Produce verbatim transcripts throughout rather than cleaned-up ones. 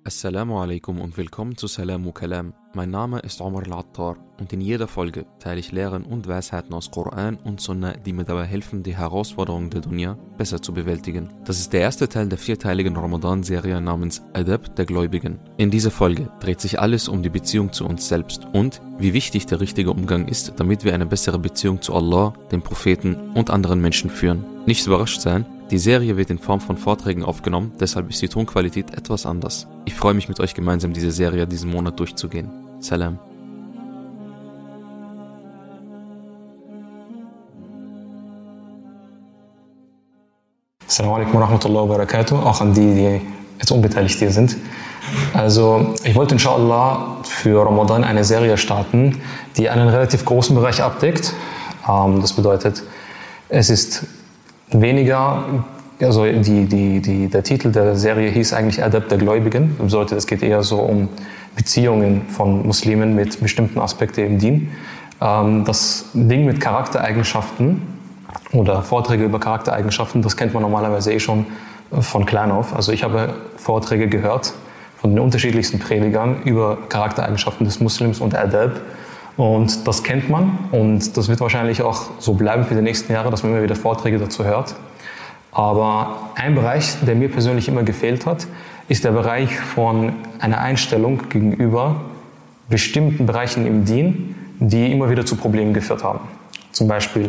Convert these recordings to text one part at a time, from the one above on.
Assalamu alaikum und willkommen zu Salamu Kalam. Mein Name ist Omar Al-Attar und in jeder Folge teile ich Lehren und Weisheiten aus Koran und Sunnah, die mir dabei helfen, die Herausforderungen der Dunya besser zu bewältigen. Das ist der erste Teil der vierteiligen Ramadan-Serie namens Adab der Gläubigen. In dieser Folge dreht sich alles um die Beziehung zu uns selbst und wie wichtig der richtige Umgang ist, damit wir eine bessere Beziehung zu Allah, dem Propheten und anderen Menschen führen. Nicht überrascht sein, die Serie wird in Form von Vorträgen aufgenommen, deshalb ist die Tonqualität etwas anders. Ich freue mich mit euch gemeinsam diese Serie diesen Monat durchzugehen. Salam. Assalamu alaikum wa rahmatullahi wa barakatuh, auch an die, die jetzt unbeteiligt hier sind. Also ich wollte inshallah für Ramadan eine Serie starten, die einen relativ großen Bereich abdeckt. Ähm, das bedeutet, es ist weniger, also die, die, die, der Titel der Serie hieß eigentlich Adab der Gläubigen. Das bedeutet, es geht eher so um Beziehungen von Muslimen mit bestimmten Aspekten im Dien. Ähm, das Ding mit Charaktereigenschaften oder Vorträge über Charaktereigenschaften, das kennt man normalerweise eh schon von klein auf. Also ich habe Vorträge gehört von den unterschiedlichsten Predigern über Charaktereigenschaften des Muslims und Adab. Und das kennt man und das wird wahrscheinlich auch so bleiben für die nächsten Jahre, dass man immer wieder Vorträge dazu hört. Aber ein Bereich, der mir persönlich immer gefehlt hat, ist der Bereich von einer Einstellung gegenüber bestimmten Bereichen im Dien, die immer wieder zu Problemen geführt haben. Zum Beispiel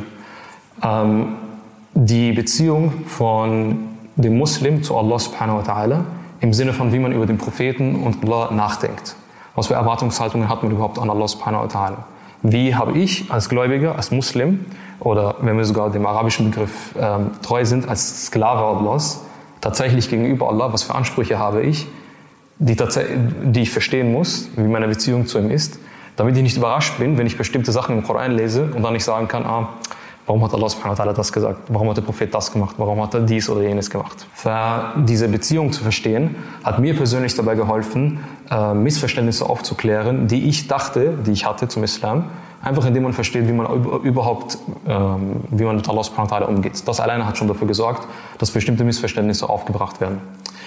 ähm, die Beziehung von dem Muslim zu Allah subhanahu wa ta'ala im Sinne von, wie man über den Propheten und Allah nachdenkt. Was für Erwartungshaltungen hat man überhaupt an Allah subhanahu wa ta'ala? Wie habe ich als Gläubiger, als Muslim, oder wenn wir sogar dem arabischen Begriff ähm, treu sind, als Sklave Allahs, tatsächlich gegenüber Allah, was für Ansprüche habe ich, die, die ich verstehen muss, wie meine Beziehung zu ihm ist, damit ich nicht überrascht bin, wenn ich bestimmte Sachen im Koran lese und dann nicht sagen kann, ah, warum hat Allah subhanahu wa ta'ala das gesagt? Warum hat der Prophet das gemacht? Warum hat er dies oder jenes gemacht? Für diese Beziehung zu verstehen, hat mir persönlich dabei geholfen, äh, Missverständnisse aufzuklären, die ich dachte, die ich hatte zum Islam, einfach indem man versteht, wie man überhaupt, ähm, wie man mit Allah subhanahu wa ta'ala umgeht. Das alleine hat schon dafür gesorgt, dass bestimmte Missverständnisse aufgebracht werden.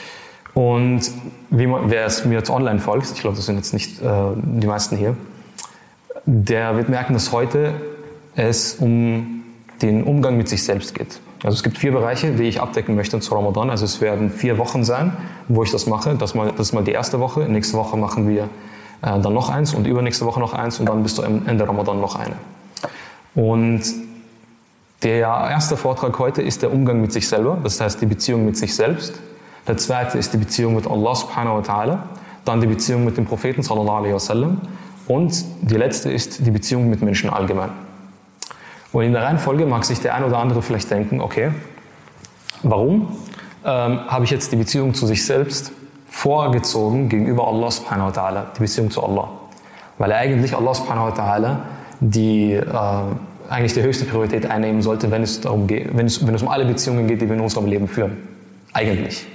Und wie man, wer es mir jetzt online folgt, ich glaube, das sind jetzt nicht äh, die meisten hier, der wird merken, dass heute es um den Umgang mit sich selbst geht. Also es gibt vier Bereiche, die ich abdecken möchte zu Ramadan. Also es werden vier Wochen sein, wo ich das mache. Das, mal, das ist mal die erste Woche. Nächste Woche machen wir äh, dann noch eins und übernächste Woche noch eins und dann bis zum Ende Ramadan noch eine. Und der erste Vortrag heute ist der Umgang mit sich selber, das heißt die Beziehung mit sich selbst. Der zweite ist die Beziehung mit Allah subhanahu wa ta'ala, dann die Beziehung mit dem Propheten sallallahu alaihi wasallam und die letzte ist die Beziehung mit Menschen allgemein. Und in der Reihenfolge mag sich der ein oder andere vielleicht denken, okay, warum ähm, habe ich jetzt die Beziehung zu sich selbst vorgezogen gegenüber Allah subhanahu wa ta'ala, die Beziehung zu Allah? Weil er eigentlich Allah subhanahu wa ta'ala die äh, eigentlich die höchste Priorität einnehmen sollte, wenn es darum geht, wenn es, wenn es um alle Beziehungen geht, die wir in unserem Leben führen. Eigentlich.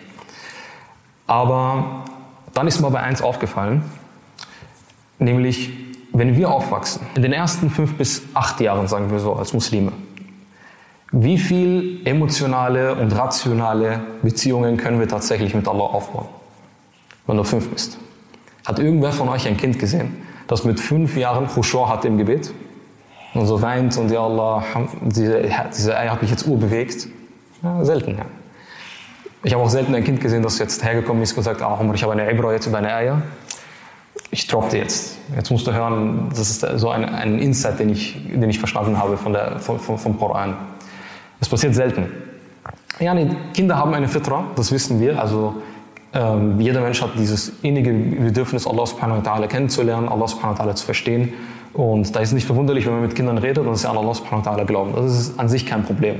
Aber dann ist mir bei eins aufgefallen, nämlich wenn wir aufwachsen, in den ersten fünf bis acht Jahren, sagen wir so, als Muslime, wie viel emotionale und rationale Beziehungen können wir tatsächlich mit Allah aufbauen, wenn du fünf bist? Hat irgendwer von euch ein Kind gesehen, das mit fünf Jahren Khushu' hat im Gebet und so weint und ja Allah, diese, diese Eier habe ich jetzt urbewegt? Ja, selten, ja. Ich habe auch selten ein Kind gesehen, das jetzt hergekommen ist und gesagt, ah, ich habe eine Ibra jetzt über eine Eier. Ich droppe jetzt. Jetzt musst du hören, das ist so ein, ein Insight, den ich, den ich verstanden habe von der, von, vom, vom Koran. Das passiert selten. Ja, nee, Kinder haben eine Fitra, das wissen wir. Also ähm, jeder Mensch hat dieses innige Bedürfnis, Allah subhanahu wa ta'ala kennenzulernen, Allah subhanahu wa ta'ala zu verstehen. Und da ist es nicht verwunderlich, wenn man mit Kindern redet und sie an Allah subhanahu wa ta'ala glauben. Das ist an sich kein Problem.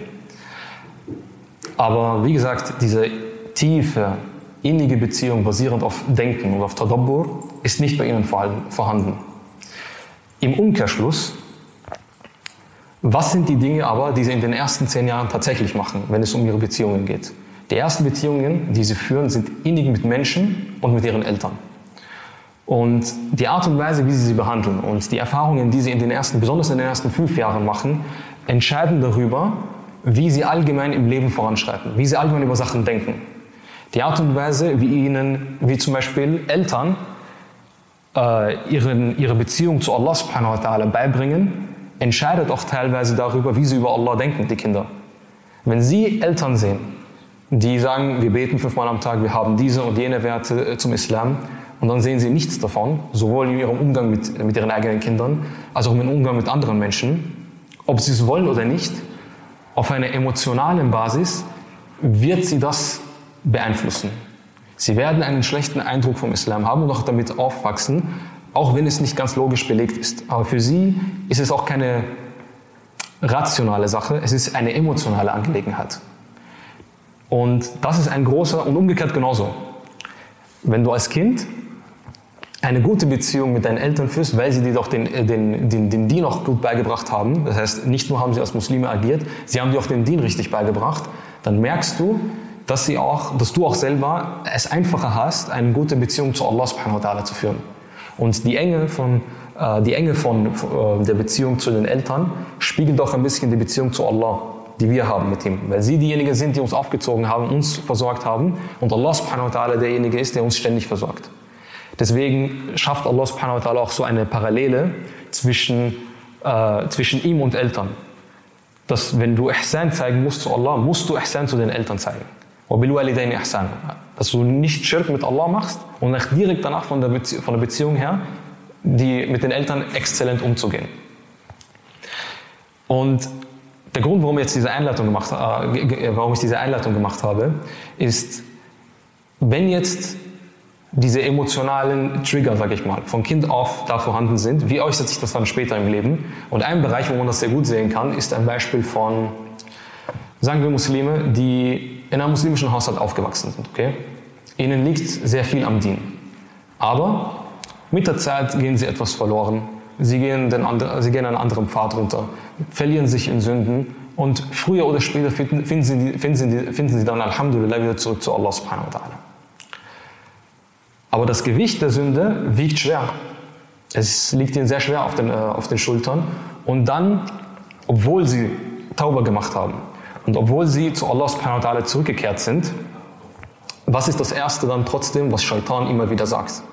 Aber wie gesagt, diese tiefe, innige Beziehung basierend auf Denken und auf Tadabbur ist nicht bei ihnen vorhanden. Im Umkehrschluss, was sind die Dinge aber, die sie in den ersten zehn Jahren tatsächlich machen, wenn es um ihre Beziehungen geht? Die ersten Beziehungen, die sie führen, sind innig mit Menschen und mit ihren Eltern. Und die Art und Weise, wie sie sie behandeln und die Erfahrungen, die sie in den ersten, besonders in den ersten fünf Jahren machen, entscheiden darüber, wie sie allgemein im Leben voranschreiten, wie sie allgemein über Sachen denken. Die Art und Weise, wie ihnen, wie zum Beispiel Eltern äh, ihren, ihre Beziehung zu Allah subhanahu wa ta'ala beibringen, entscheidet auch teilweise darüber, wie sie über Allah denken, die Kinder. Wenn sie Eltern sehen, die sagen, wir beten fünfmal am Tag, wir haben diese und jene Werte zum Islam, und dann sehen sie nichts davon, sowohl in ihrem Umgang mit, mit ihren eigenen Kindern, als auch im Umgang mit anderen Menschen, ob sie es wollen oder nicht, auf einer emotionalen Basis wird sie das beeinflussen. Sie werden einen schlechten Eindruck vom Islam haben und auch damit aufwachsen, auch wenn es nicht ganz logisch belegt ist. Aber für sie ist es auch keine rationale Sache, es ist eine emotionale Angelegenheit. Und das ist ein großer, und umgekehrt genauso. Wenn du als Kind eine gute Beziehung mit deinen Eltern führst, weil sie dir doch den, den, den, den Dien auch gut beigebracht haben, das heißt, nicht nur haben sie als Muslime agiert, sie haben dir auch den Dien richtig beigebracht, dann merkst du, dass, sie auch, dass du auch selber es einfacher hast, eine gute Beziehung zu Allah subhanahu wa ta'ala zu führen. Und die Enge von, äh, die Enge von äh, der Beziehung zu den Eltern spiegelt auch ein bisschen die Beziehung zu Allah, die wir haben mit ihm. Weil sie diejenigen sind, die uns aufgezogen haben, uns versorgt haben, und Allah subhanahu wa ta'ala derjenige ist, der uns ständig versorgt. Deswegen schafft Allah subhanahu wa ta'ala auch so eine Parallele zwischen, äh, zwischen ihm und Eltern. Dass wenn du Ihsan zeigen musst zu Allah, musst du Ihsan zu den Eltern zeigen. Dass du nicht Schirk mit Allah machst und direkt danach von der, Bezie- von der Beziehung her, die mit den Eltern exzellent umzugehen. Und der Grund, warum, jetzt diese Einleitung gemacht, äh, warum ich diese Einleitung gemacht habe, ist, wenn jetzt diese emotionalen Trigger, sage ich mal, von Kind auf da vorhanden sind, wie äußert sich das dann später im Leben? Und ein Bereich, wo man das sehr gut sehen kann, ist ein Beispiel von, sagen wir Muslime, die in einem muslimischen Haushalt aufgewachsen sind. Okay? Ihnen liegt sehr viel am Dien. Aber mit der Zeit gehen sie etwas verloren. Sie gehen, den andre, sie gehen einen anderen Pfad runter, verlieren sich in Sünden, und früher oder später finden, finden, sie, finden, sie, finden sie dann Alhamdulillah wieder zurück zu Allah subhanahu wa ta'ala. Aber das Gewicht der Sünde wiegt schwer. Es liegt ihnen sehr schwer auf den, äh, auf den Schultern. Und dann, obwohl sie Tauba gemacht haben und obwohl sie zu Allah subhanahu wa ta'ala zurückgekehrt sind, was ist das Erste dann trotzdem, was Shaitan immer wieder sagt?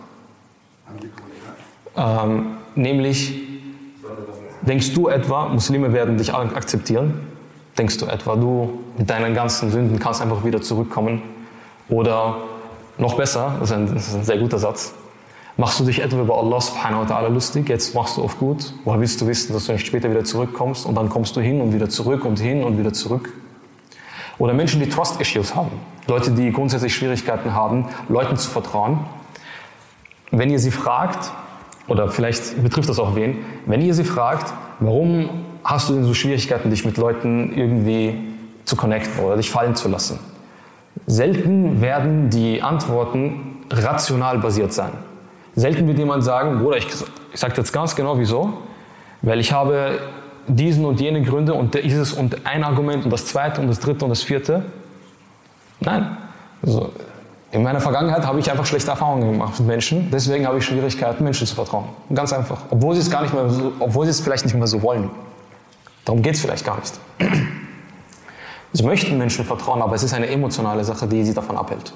Ähm, nämlich, denkst du etwa, Muslime werden dich akzeptieren? Denkst du etwa, du mit deinen ganzen Sünden kannst einfach wieder zurückkommen? Oder noch besser, das ist, ein, das ist ein sehr guter Satz, machst du dich etwa über Allah subhanahu wa ta'ala lustig, jetzt machst du auf gut, woher willst du wissen, dass du nicht später wieder zurückkommst, und dann kommst du hin und wieder zurück und hin und wieder zurück. Oder Menschen, die Trust-Issues haben, Leute, die grundsätzlich Schwierigkeiten haben, Leuten zu vertrauen. Wenn ihr sie fragt, oder vielleicht betrifft das auch wen, wenn ihr sie fragt, warum hast du denn so Schwierigkeiten, dich mit Leuten irgendwie zu connecten oder dich fallen zu lassen? Selten werden die Antworten rational basiert sein. Selten wird jemand sagen, Bruder, ich, ich sage jetzt ganz genau wieso, weil ich habe diesen und jene Gründe und dieses und ein Argument und das zweite und das dritte und das vierte. Nein. Also, in meiner Vergangenheit habe ich einfach schlechte Erfahrungen gemacht mit Menschen, deswegen habe ich Schwierigkeiten, Menschen zu vertrauen. Ganz einfach. Obwohl sie es gar nicht mehr so, obwohl sie es vielleicht nicht mehr so wollen. Darum geht es vielleicht gar nicht. Sie möchten Menschen vertrauen, aber es ist eine emotionale Sache, die sie davon abhält.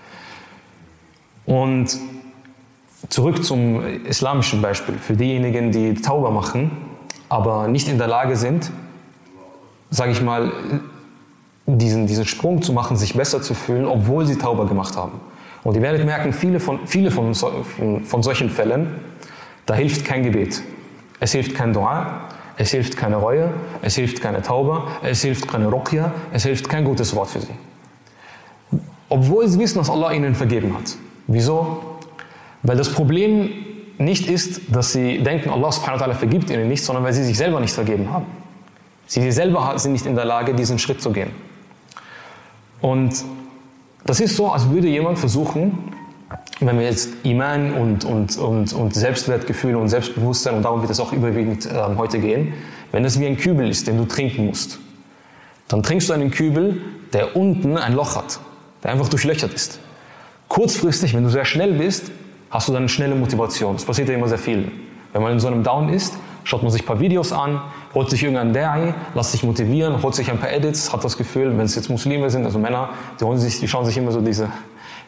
Und zurück zum islamischen Beispiel. Für diejenigen, die Tauba machen, aber nicht in der Lage sind, sage ich mal, diesen, diesen Sprung zu machen, sich besser zu fühlen, obwohl sie Tauba gemacht haben. Und ihr werdet merken, viele von, viele von, von, von solchen Fällen, da hilft kein Gebet. Es hilft kein Dua, es hilft keine Reue, es hilft keine Tauba, es hilft keine Ruqya, es hilft kein gutes Wort für sie. Obwohl sie wissen, dass Allah ihnen vergeben hat. Wieso? Weil das Problem nicht ist, dass sie denken, Allah subhanahu wa ta'ala vergibt ihnen nicht, sondern weil sie sich selber nicht vergeben haben. Sie selber sind nicht in der Lage, diesen Schritt zu gehen. Und das ist so, als würde jemand versuchen, wenn wir jetzt Iman und, und, und, und Selbstwertgefühl und Selbstbewusstsein, und darum wird es auch überwiegend äh, heute gehen, wenn es wie ein Kübel ist, den du trinken musst, dann trinkst du einen Kübel, der unten ein Loch hat, der einfach durchlöchert ist. Kurzfristig, wenn du sehr schnell bist, hast du dann eine schnelle Motivation. Das passiert ja immer sehr viel. Wenn man in so einem Down ist, schaut man sich ein paar Videos an, holt sich irgendeinen Da'i, lässt sich motivieren, holt sich ein paar Edits, hat das Gefühl, wenn es jetzt Muslime sind, also Männer, die, holen sich, die schauen sich immer so diese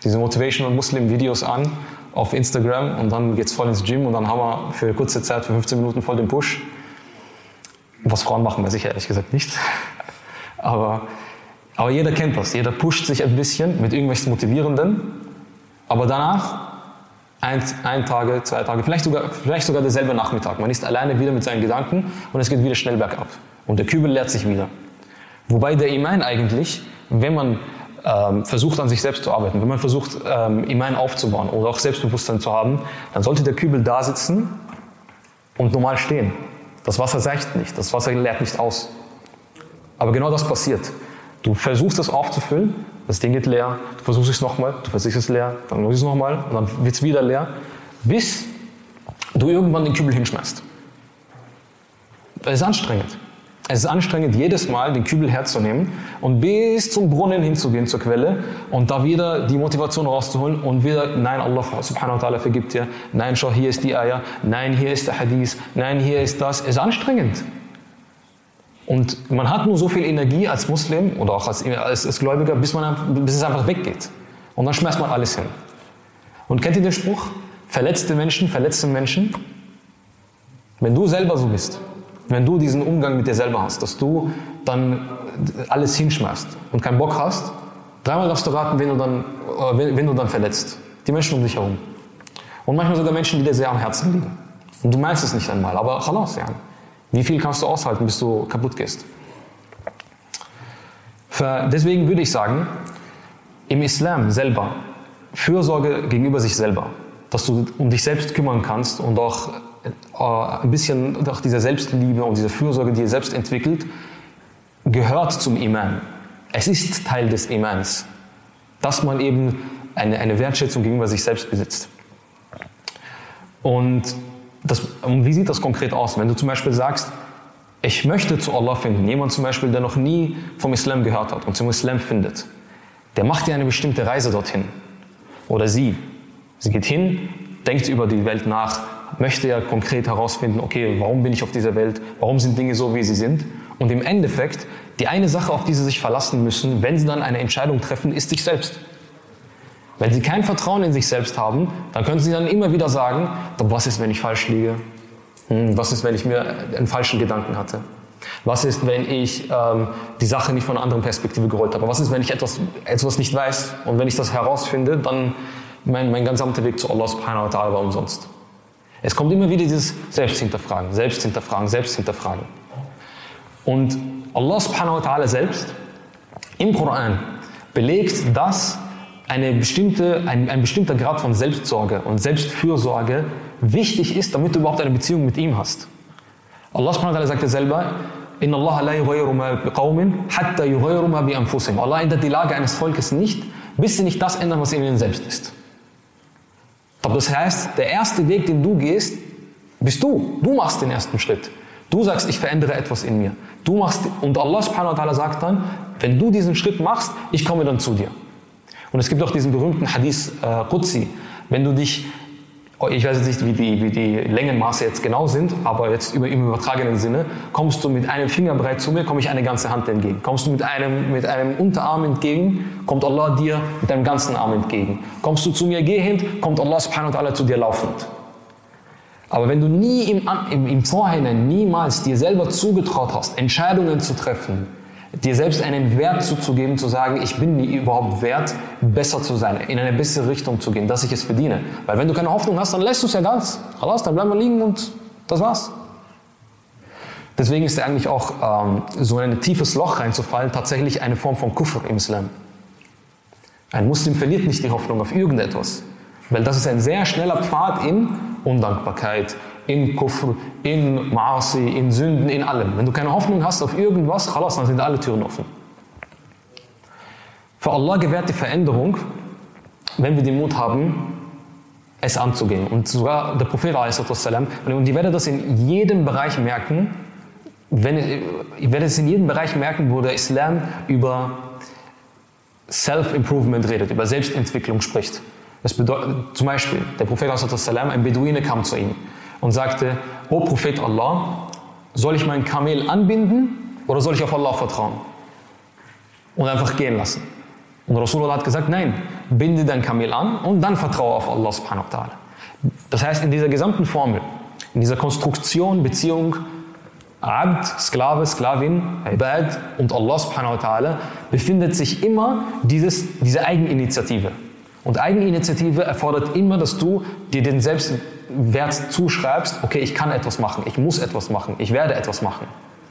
diese Motivational Muslim Videos an auf Instagram und dann geht's voll ins Gym und dann haben wir für kurze Zeit, für fünfzehn Minuten voll den Push. Was Frauen machen, weiß ich ehrlich gesagt nicht. Aber, aber jeder kennt das. Jeder pusht sich ein bisschen mit irgendwelchen Motivierenden. Aber danach, ein, ein Tage, zwei Tage, vielleicht sogar, vielleicht sogar derselbe Nachmittag. Man ist alleine wieder mit seinen Gedanken und es geht wieder schnell bergab. Und der Kübel leert sich wieder. Wobei der Iman eigentlich, wenn man ähm, versucht an sich selbst zu arbeiten, wenn man versucht ähm, Iman aufzubauen oder auch Selbstbewusstsein zu haben, dann sollte der Kübel da sitzen und normal stehen. Das Wasser seicht nicht, das Wasser leert nicht aus. Aber genau das passiert. Du versuchst es aufzufüllen, das Ding geht leer, du versuchst es nochmal, du versuchst es leer, dann versuchst es nochmal und dann wird es wieder leer, bis du irgendwann den Kübel hinschmeißt. Es ist anstrengend. Es ist anstrengend, jedes Mal den Kübel herzunehmen und bis zum Brunnen hinzugehen, zur Quelle und da wieder die Motivation rauszuholen und wieder, nein, Allah subhanahu wa ta'ala vergibt dir, nein, schau, hier ist die Ayah, nein, hier ist der Hadith, nein, hier ist das. Es ist anstrengend. Und man hat nur so viel Energie als Muslim oder auch als, als, als Gläubiger, bis, man, bis es einfach weggeht. Und dann schmeißt man alles hin. Und kennt ihr den Spruch? Verletzte Menschen, verletzte Menschen. Wenn du selber so bist, wenn du diesen Umgang mit dir selber hast, dass du dann alles hinschmeißt und keinen Bock hast, dreimal darfst du raten, wen du dann, wen, wen du dann verletzt. Die Menschen um dich herum. Und manchmal sogar Menschen, die dir sehr am Herzen liegen. Und du meinst es nicht einmal, aber khalas, ja. Wie viel kannst du aushalten, bis du kaputt gehst? Für, deswegen würde ich sagen, im Islam selber, Fürsorge gegenüber sich selber, dass du um dich selbst kümmern kannst und auch äh, ein bisschen auch diese Selbstliebe und diese Fürsorge, die ihr selbst entwickelt, gehört zum Iman. Es ist Teil des Imans, dass man eben eine, eine Wertschätzung gegenüber sich selbst besitzt. Und Das, wie sieht das konkret aus? Wenn du zum Beispiel sagst, ich möchte zu Allah finden, jemand zum Beispiel, der noch nie vom Islam gehört hat und zum Islam findet, der macht ja eine bestimmte Reise dorthin. Oder sie. Sie geht hin, denkt über die Welt nach, möchte ja konkret herausfinden, okay, warum bin ich auf dieser Welt, warum sind Dinge so, wie sie sind? Und im Endeffekt, die eine Sache, auf die sie sich verlassen müssen, wenn sie dann eine Entscheidung treffen, ist sich selbst. Wenn sie kein Vertrauen in sich selbst haben, dann können sie dann immer wieder sagen, was ist, wenn ich falsch liege? Hm, was ist, wenn ich mir einen falschen Gedanken hatte? Was ist, wenn ich ähm, die Sache nicht von einer anderen Perspektive gerollt habe? Was ist, wenn ich etwas, etwas nicht weiß und wenn ich das herausfinde, dann mein, mein gesamter Weg zu Allah subhanahu wa ta'ala war umsonst. Es kommt immer wieder dieses Selbsthinterfragen, Selbsthinterfragen, Selbsthinterfragen. Und Allah subhanahu wa ta'ala selbst im Koran belegt, dass eine bestimmte, ein, ein bestimmter Grad von Selbstsorge und Selbstfürsorge wichtig ist, damit du überhaupt eine Beziehung mit ihm hast. Allah subhanahu wa ta'ala sagte selber, Inna Allah la yughayyiru ma biqawmin hatta yughayyiru ma bi anfusihim. Allah ändert die Lage eines Volkes nicht, bis sie nicht das ändern, was in ihnen selbst ist. Das heißt, der erste Weg, den du gehst, bist du. Du machst den ersten Schritt. Du sagst, ich verändere etwas in mir. Du machst, und Allah subhanahu wa ta'ala sagt dann, wenn du diesen Schritt machst, ich komme dann zu dir. Und es gibt auch diesen berühmten Hadith äh, Qudsi. Wenn du dich, ich weiß jetzt nicht, wie die, wie die Längenmaße jetzt genau sind, aber jetzt über, im übertragenen Sinne, kommst du mit einem Fingerbreit zu mir, komme ich eine ganze Hand entgegen. Kommst du mit einem, mit einem Unterarm entgegen, kommt Allah dir mit deinem ganzen Arm entgegen. Kommst du zu mir gehend, kommt Allah subhanahu wa ta'ala zu dir laufend. Aber wenn du nie im, im, im Vorhinein niemals dir selber zugetraut hast, Entscheidungen zu treffen, dir selbst einen Wert zuzugeben, zu sagen, ich bin nie überhaupt wert, besser zu sein, in eine bessere Richtung zu gehen, dass ich es verdiene. Weil wenn du keine Hoffnung hast, dann lässt du es ja ganz. Alles, dann bleib mal liegen und das war's. Deswegen ist eigentlich auch ähm, so ein tiefes Loch reinzufallen tatsächlich eine Form von Kufr im Islam. Ein Muslim verliert nicht die Hoffnung auf irgendetwas, weil das ist ein sehr schneller Pfad in Undankbarkeit, in Kufr, in Ma'asi, in Sünden, in allem. Wenn du keine Hoffnung hast auf irgendwas, khalas, dann sind alle Türen offen. Für Allah gewährt die Veränderung, wenn wir den Mut haben, es anzugehen. Und sogar der Prophet, und ihr werdet das in jedem Bereich merken, wenn, ihr werdet es in jedem Bereich merken, wo der Islam über Self-Improvement redet, über Selbstentwicklung spricht. Das bedeutet, zum Beispiel, der Prophet, ein Beduine kam zu ihm und sagte, O Prophet Allah, soll ich mein Kamel anbinden oder soll ich auf Allah vertrauen? Und einfach gehen lassen. Und Rasulullah hat gesagt, nein, binde dein Kamel an und dann vertraue auf Allah subhanahu wa ta'ala. Das heißt, in dieser gesamten Formel, in dieser Konstruktion, Beziehung, Abd, Sklave, Sklavin, Ibad und Allah subhanahu wa ta'ala befindet sich immer dieses, diese Eigeninitiative. Und Eigeninitiative erfordert immer, dass du dir den Selbstwert zuschreibst, okay, ich kann etwas machen, ich muss etwas machen, ich werde etwas machen.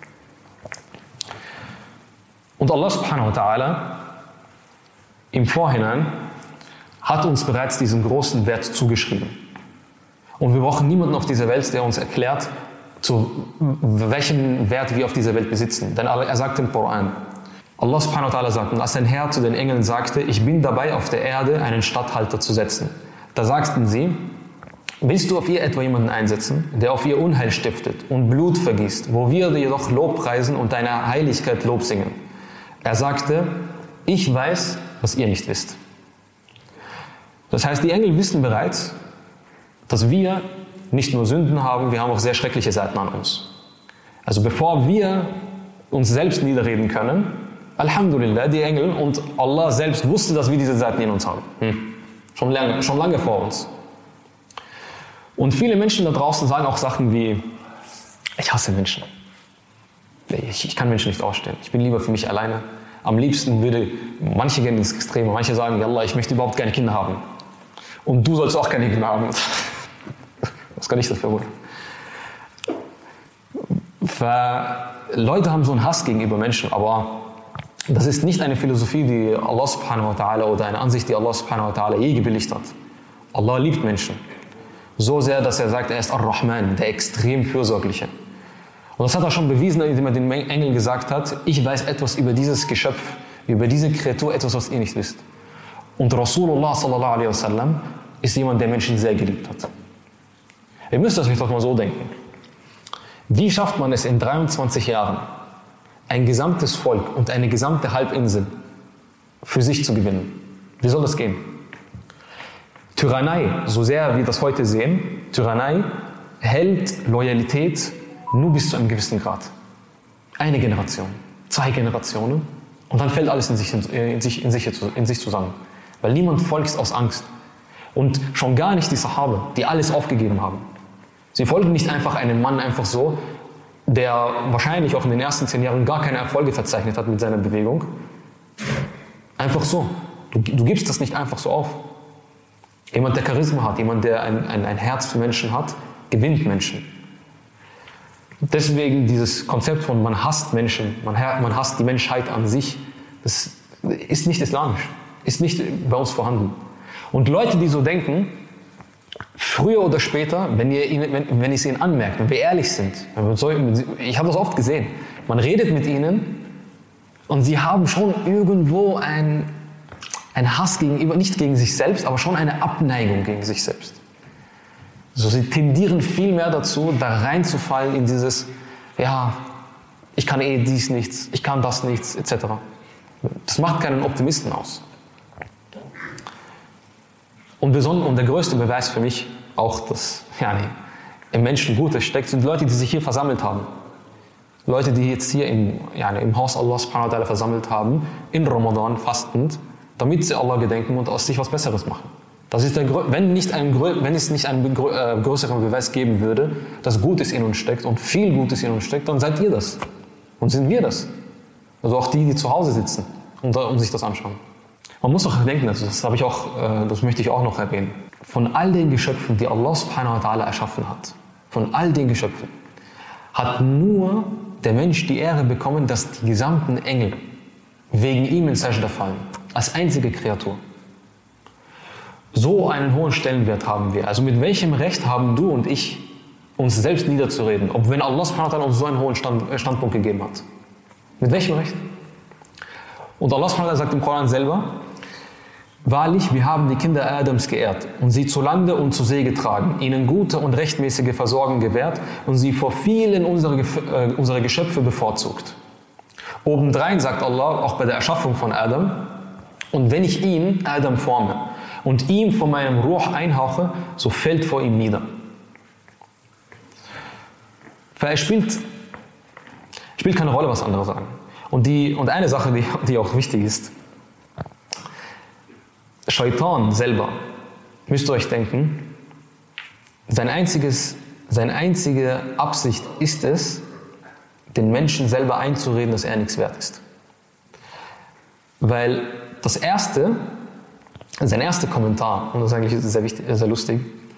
Und Allah subhanahu wa ta'ala im Vorhinein hat uns bereits diesen großen Wert zugeschrieben. Und wir brauchen niemanden auf dieser Welt, der uns erklärt, zu welchen Wert wir auf dieser Welt besitzen. Denn er sagt im Koran, Allah subhanahu wa ta'ala sagt, und als ein Herr zu den Engeln sagte, ich bin dabei, auf der Erde einen Statthalter zu setzen. Da sagten sie, willst du auf ihr etwa jemanden einsetzen, der auf ihr Unheil stiftet und Blut vergießt, wo wir jedoch Lob preisen und deiner Heiligkeit Lob singen? Er sagte, ich weiß, was ihr nicht wisst. Das heißt, die Engel wissen bereits, dass wir nicht nur Sünden haben, wir haben auch sehr schreckliche Seiten an uns. Also bevor wir uns selbst niederreden können, Alhamdulillah, die Engel und Allah selbst wusste, dass wir diese Seiten in uns haben. Hm. Schon, lange, schon lange vor uns. Und viele Menschen da draußen sagen auch Sachen wie, ich hasse Menschen. Ich, ich kann Menschen nicht ausstehen. Ich bin lieber für mich alleine. Am liebsten würde, manche gehen ins Extreme, manche sagen, Yallah, ich möchte überhaupt keine Kinder haben. Und du sollst auch keine Kinder haben. Was kann ich dafür holen? Leute haben so einen Hass gegenüber Menschen, aber das ist nicht eine Philosophie, die Allah subhanahu wa ta'ala oder eine Ansicht, die Allah subhanahu wa ta'ala je gebilligt hat. Allah liebt Menschen. So sehr, dass er sagt, er ist Ar-Rahman, der extrem Fürsorgliche. Und das hat er schon bewiesen, indem er den Engeln gesagt hat, ich weiß etwas über dieses Geschöpf, über diese Kreatur, etwas, was ihr nicht wisst. Und Rasulullah sallallahu alaihi wasallam ist jemand, der Menschen sehr geliebt hat. Ihr müsst das euch doch mal so denken. Wie schafft man es in dreiundzwanzig Jahren, ein gesamtes Volk und eine gesamte Halbinsel für sich zu gewinnen? Wie soll das gehen? Tyrannei, so sehr wir das heute sehen, Tyrannei hält Loyalität nur bis zu einem gewissen Grad. Eine Generation, zwei Generationen und dann fällt alles in sich, in sich, in sich, in sich zusammen. Weil niemand folgt aus Angst. Und schon gar nicht die Sahaba, die alles aufgegeben haben. Sie folgen nicht einfach einem Mann einfach so, der wahrscheinlich auch in den ersten zehn Jahren gar keine Erfolge verzeichnet hat mit seiner Bewegung. Einfach so. Du, du gibst das nicht einfach so auf. Jemand, der Charisma hat, jemand, der ein, ein, ein Herz für Menschen hat, gewinnt Menschen. Deswegen dieses Konzept von man hasst Menschen, man, man hasst die Menschheit an sich, das ist nicht islamisch, ist nicht bei uns vorhanden. Und Leute, die so denken, früher oder später, wenn ihr, wenn, wenn ihr es ihnen anmerkt, wenn wir ehrlich sind, ich habe das oft gesehen, man redet mit ihnen und sie haben schon irgendwo ein, ein Hass gegenüber, nicht gegen sich selbst, aber schon eine Abneigung gegen sich selbst. So, sie tendieren viel mehr dazu, da reinzufallen in dieses, ja, ich kann eh dies nichts, ich kann das nichts, et cetera. Das macht keinen Optimisten aus. Und, und der größte Beweis für mich, auch dass ja, nee, im Menschen Gutes steckt, sind Leute, die sich hier versammelt haben. Leute, die jetzt hier im, ja, im Haus Allah subhanahu wa ta'ala versammelt haben, in Ramadan fastend, damit sie Allah gedenken und aus sich was Besseres machen. Das ist der, wenn, nicht ein, wenn es nicht einen größeren Beweis geben würde, dass Gutes in uns steckt und viel Gutes in uns steckt, dann seid ihr das. Und sind wir das. Also auch die, die zu Hause sitzen und, und sich das anschauen. Man muss auch denken, also das, habe ich auch, das möchte ich auch noch erwähnen, von all den Geschöpfen, die Allah subhanahu wa ta'ala erschaffen hat, von all den Geschöpfen, hat nur der Mensch die Ehre bekommen, dass die gesamten Engel wegen ihm in Sajda fallen, als einzige Kreatur. So einen hohen Stellenwert haben wir. Also mit welchem Recht haben du und ich, uns selbst niederzureden, ob wenn Allah subhanahu wa ta'ala uns so einen hohen Stand, Standpunkt gegeben hat? Mit welchem Recht? Und Allah subhanahu wa ta'ala sagt im Koran selber, wahrlich, wir haben die Kinder Adams geehrt und sie zu Lande und zu See getragen, ihnen gute und rechtmäßige Versorgung gewährt und sie vor vielen unserer, äh, unserer Geschöpfe bevorzugt. Obendrein sagt Allah, auch bei der Erschaffung von Adam, und wenn ich ihn, Adam, forme und ihm von meinem Ruh einhauche, so fällt vor ihm nieder. Weil er spielt, spielt keine Rolle, was andere sagen. Und, die, und eine Sache, die, die auch wichtig ist, Shaitan selber, müsst ihr euch denken, sein einziges, seine einzige Absicht ist es, den Menschen selber einzureden, dass er nichts wert ist. Weil das erste, sein erster Kommentar, und das ist eigentlich sehr wichtig, sehr lustig,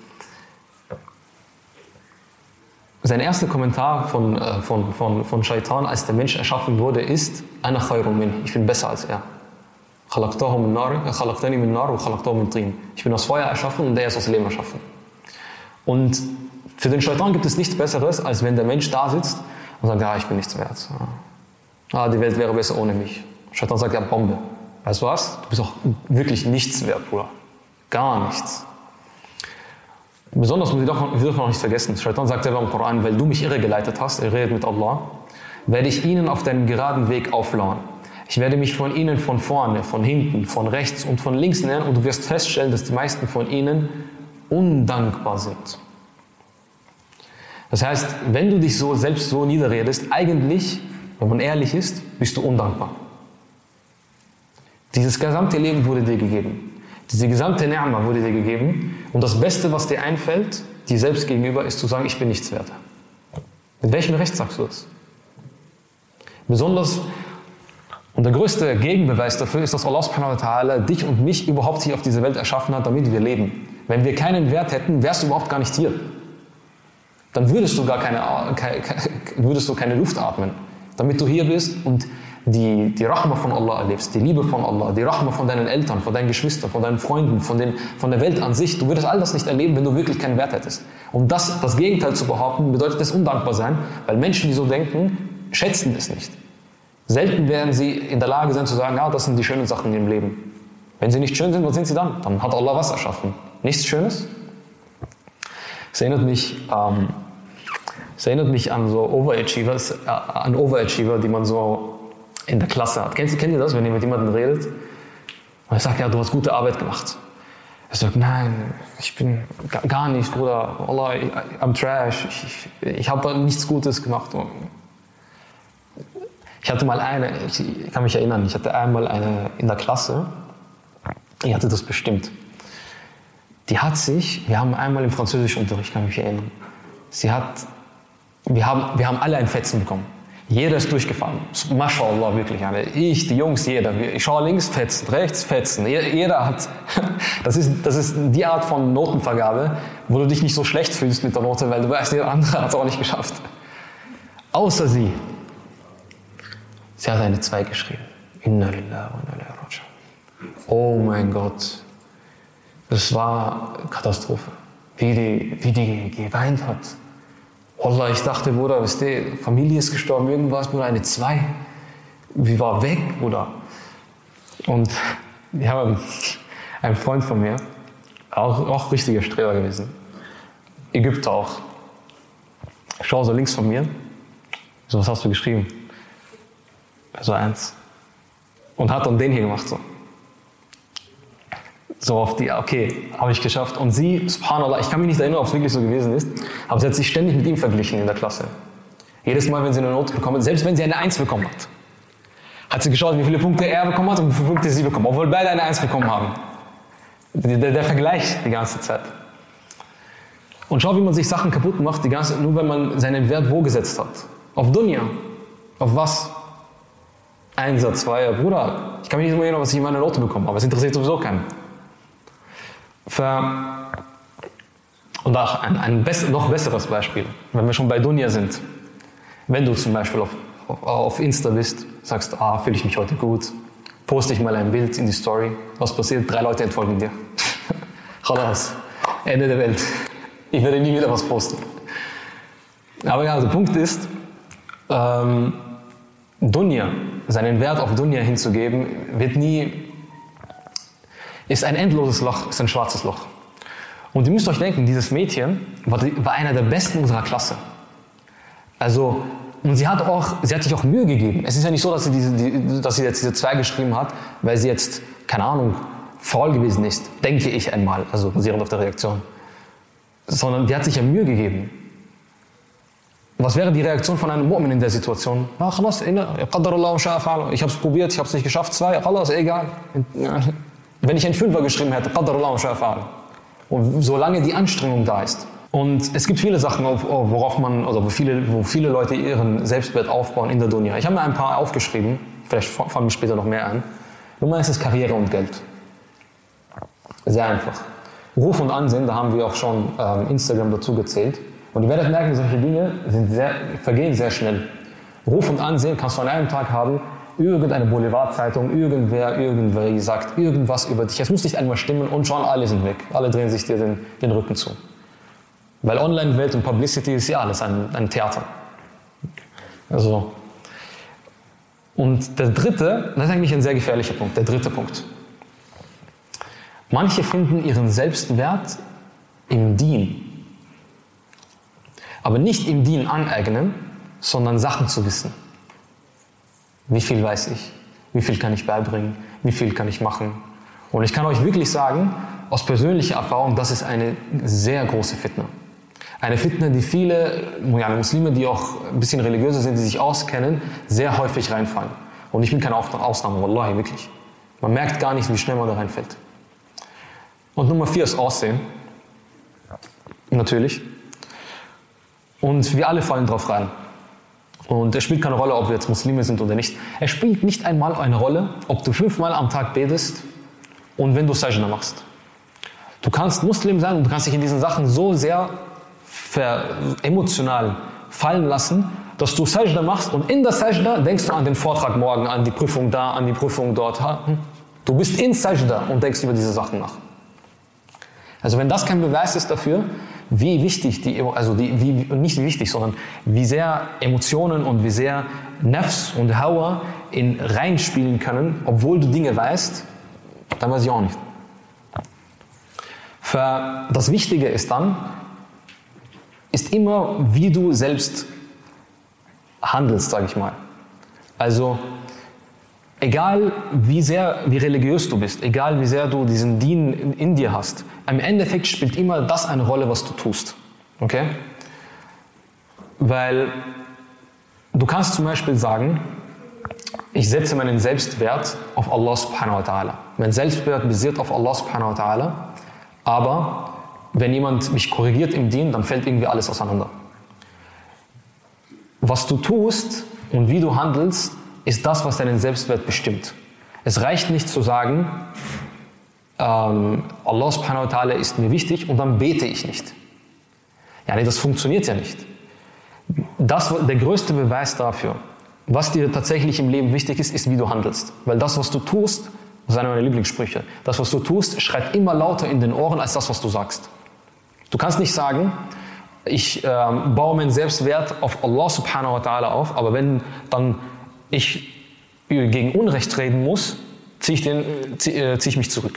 sein erster Kommentar von, von, von, von Shaitan, als der Mensch erschaffen wurde, ist: Ana khayrun min, ich bin besser als er. Khalaqtahu min nar, khalaqtani min nar wa khalaqtahu min tin. Ich bin aus Feuer erschaffen und der ist aus Lehm erschaffen. Und für den Shaitan gibt es nichts Besseres, als wenn der Mensch da sitzt und sagt: Ja, ich bin nichts wert. Ah, die Welt wäre besser ohne mich. Shaitan sagt: Ja, Bombe. Weißt du was? Du bist auch wirklich nichts wert, Bruder. Gar nichts. Besonders, wir dürfen auch nicht vergessen, Shaitan sagt selber im Koran: Weil du mich irregeleitet hast, er redet mit Allah, werde ich ihnen auf deinem geraden Weg auflauern. Ich werde mich von ihnen von vorne, von hinten, von rechts und von links nähern und du wirst feststellen, dass die meisten von ihnen undankbar sind. Das heißt, wenn du dich so selbst so niederredest, eigentlich, wenn man ehrlich ist, bist du undankbar. Dieses gesamte Leben wurde dir gegeben. Diese gesamte Ni'ma wurde dir gegeben. Und das Beste, was dir einfällt, dir selbst gegenüber, ist zu sagen: Ich bin nichts wert. Mit welchem Recht sagst du das? Besonders, und der größte Gegenbeweis dafür ist, dass Allah subhanahu wa ta'ala dich und mich überhaupt hier auf diese Welt erschaffen hat, damit wir leben. Wenn wir keinen Wert hätten, wärst du überhaupt gar nicht hier. Dann würdest du gar keine, keine, würdest du keine Luft atmen. Damit du hier bist und die, die Rahma von Allah erlebst, die Liebe von Allah, die Rahma von deinen Eltern, von deinen Geschwistern, von deinen Freunden, von, den, von der Welt an sich. Du würdest all das nicht erleben, wenn du wirklich keinen Wert hättest. Um das, das Gegenteil zu behaupten, bedeutet es undankbar sein, weil Menschen, die so denken, schätzen es nicht. Selten werden sie in der Lage sein zu sagen: Ja, das sind die schönen Sachen im Leben. Wenn sie nicht schön sind, was sind sie dann? Dann hat Allah was erschaffen. Nichts Schönes? Es erinnert mich, ähm, es erinnert mich an so Overachievers, äh, an Overachiever, die man so in der Klasse hat. Kennt, kennt ihr das, wenn ihr mit jemandem redet? Und er sagt: Ja, du hast gute Arbeit gemacht. Er sagt: Nein, ich bin gar nicht, Bruder. Allah, I'm trash. Ich, ich, ich habe nichts Gutes gemacht. Ich hatte mal eine, ich kann mich erinnern, ich hatte einmal eine in der Klasse, ich hatte das bestimmt. Die hat sich, wir haben einmal im Französischunterricht, kann ich mich erinnern, sie hat, wir haben, wir haben alle ein Fetzen bekommen. Jeder ist durchgefallen. Mashallah, wirklich. Ich, die Jungs, jeder. Ich schaue links, Fetzen, rechts, Fetzen. Jeder hat, das ist, das ist die Art von Notenvergabe, wo du dich nicht so schlecht fühlst mit der Note, weil du weißt, der andere hat es auch nicht geschafft. Außer sie. Sie hat eine zwei geschrieben. Inna lillahi wa inna ilaihi raji'un. Oh mein Gott. Das war Katastrophe. Wie die, wie die geweint hat. Wallah, ich dachte, Bruder, weißt du, Familie ist gestorben, irgendwas, Bruder, eine zwei. Wie war weg, Bruder. Und wir haben einen Freund von mir, auch, auch richtiger Streber gewesen. Ägypter auch. Ich schaue so links von mir. So, was hast du geschrieben? So eins. Und hat dann den hier gemacht, so. So auf die, okay, habe ich geschafft. Und sie, subhanallah, ich kann mich nicht erinnern, ob es wirklich so gewesen ist, aber sie hat sich ständig mit ihm verglichen in der Klasse. Jedes Mal, wenn sie eine Note bekommen hat, selbst wenn sie eine eins bekommen hat, hat sie geschaut, wie viele Punkte er bekommen hat und wie viele Punkte sie bekommen, obwohl beide eine eins bekommen haben. Der, der, der Vergleich die ganze Zeit. Und schau, wie man sich Sachen kaputt macht, die ganze, nur wenn man seinen Wert wo gesetzt hat. Auf Dunya. Auf was? Einser, Zweier, Bruder. Ich kann mich nicht mehr erinnern, was ich in meiner Note bekomme, aber es interessiert sowieso keinen. Für und auch ein, ein best, noch besseres Beispiel, wenn wir schon bei Dunya sind. Wenn du zum Beispiel auf, auf Insta bist, sagst, ah, fühle ich mich heute gut, poste ich mal ein Bild in die Story, was passiert? Drei Leute entfolgen dir. Khalas, Ende der Welt. Ich werde nie wieder was posten. Aber ja, der Punkt ist, ähm, Dunya, seinen Wert auf Dunya hinzugeben, wird nie, ist ein endloses Loch, ist ein schwarzes Loch. Und ihr müsst euch denken, dieses Mädchen war, war einer der Besten unserer Klasse. Also, und sie hat, auch, sie hat sich auch Mühe gegeben. Es ist ja nicht so, dass sie, diese, die, dass sie jetzt diese zwei geschrieben hat, weil sie jetzt, keine Ahnung, faul gewesen ist, denke ich einmal, also basierend auf der Reaktion. Sondern die hat sich ja Mühe gegeben. Was wäre die Reaktion von einem Mu'min in der Situation? Ach, was, ich habe es probiert, ich habe es nicht geschafft, zwei, alles, egal. wenn ich einen Fünfer geschrieben hätte, Qadarullah wa sha'a fa'al. Und solange die Anstrengung da ist. Und es gibt viele Sachen, worauf man, oder wo viele, wo viele Leute ihren Selbstwert aufbauen in der Dunya. Ich habe mir ein paar aufgeschrieben, vielleicht fangen wir später noch mehr an. Nummer eins ist Karriere und Geld. Sehr einfach. Ruf und Ansehen, da haben wir auch schon ähm, Instagram dazu gezählt. Und ihr werdet merken, solche Dinge sind sehr, vergehen sehr schnell. Ruf und Ansehen kannst du an einem Tag haben, irgendeine Boulevardzeitung, irgendwer, irgendwer sagt irgendwas über dich. Es muss nicht einmal stimmen und schon alle sind weg. Alle drehen sich dir den, den Rücken zu. Weil Online-Welt und Publicity ist ja alles ein, ein Theater. Also. Und der dritte, das ist eigentlich ein sehr gefährlicher Punkt, der dritte Punkt. Manche finden ihren Selbstwert im Dien. Aber nicht im Dien aneignen, sondern Sachen zu wissen. Wie viel weiß ich? Wie viel kann ich beibringen? Wie viel kann ich machen? Und ich kann euch wirklich sagen, aus persönlicher Erfahrung, das ist eine sehr große Fitna. Eine Fitna, die viele ja, Muslime, die auch ein bisschen religiöser sind, die sich auskennen, sehr häufig reinfallen. Und ich bin keine Ausnahme, wallahi, wirklich. Man merkt gar nicht, wie schnell man da reinfällt. Und Nummer vier ist Aussehen. Natürlich. Und wir alle fallen drauf rein. Und es spielt keine Rolle, ob wir jetzt Muslime sind oder nicht. Es spielt nicht einmal eine Rolle, ob du fünfmal am Tag betest und wenn du Sajda machst. Du kannst Muslim sein und du kannst dich in diesen Sachen so sehr ver- emotional fallen lassen, dass du Sajda machst und in der Sajda denkst du an den Vortrag morgen, an die Prüfung da, an die Prüfung dort. Du bist in Sajda und denkst über diese Sachen nach. Also wenn das kein Beweis ist dafür, wie wichtig die, also die, wie, nicht wie wichtig, sondern wie sehr Emotionen und wie sehr Nafs und Hawa in reinspielen können, obwohl du Dinge weißt, dann weiß ich auch nicht. Für das Wichtige ist dann, ist immer, wie du selbst handelst, sage ich mal. Also egal wie sehr, wie religiös du bist, egal wie sehr du diesen Dien in, in dir hast, im Endeffekt spielt immer das eine Rolle, was du tust. Okay? Weil du kannst zum Beispiel sagen, ich setze meinen Selbstwert auf Allah subhanahu wa ta'ala. Mein Selbstwert basiert auf Allah subhanahu wa ta'ala, aber wenn jemand mich korrigiert im Dien, dann fällt irgendwie alles auseinander. Was du tust und wie du handelst, ist das, was deinen Selbstwert bestimmt. Es reicht nicht zu sagen, ähm, Allah subhanahu wa ta'ala ist mir wichtig und dann bete ich nicht. Ja, nee, das funktioniert ja nicht. Das, der größte Beweis dafür, was dir tatsächlich im Leben wichtig ist, ist, wie du handelst. Weil das, was du tust, das ist einer meiner Lieblingssprüche, das, was du tust, schreit immer lauter in den Ohren, als das, was du sagst. Du kannst nicht sagen, ich ähm, baue meinen Selbstwert auf Allah subhanahu wa ta'ala auf, aber wenn dann ich gegen Unrecht reden muss, ziehe ich, den, zieh, äh, zieh ich mich zurück.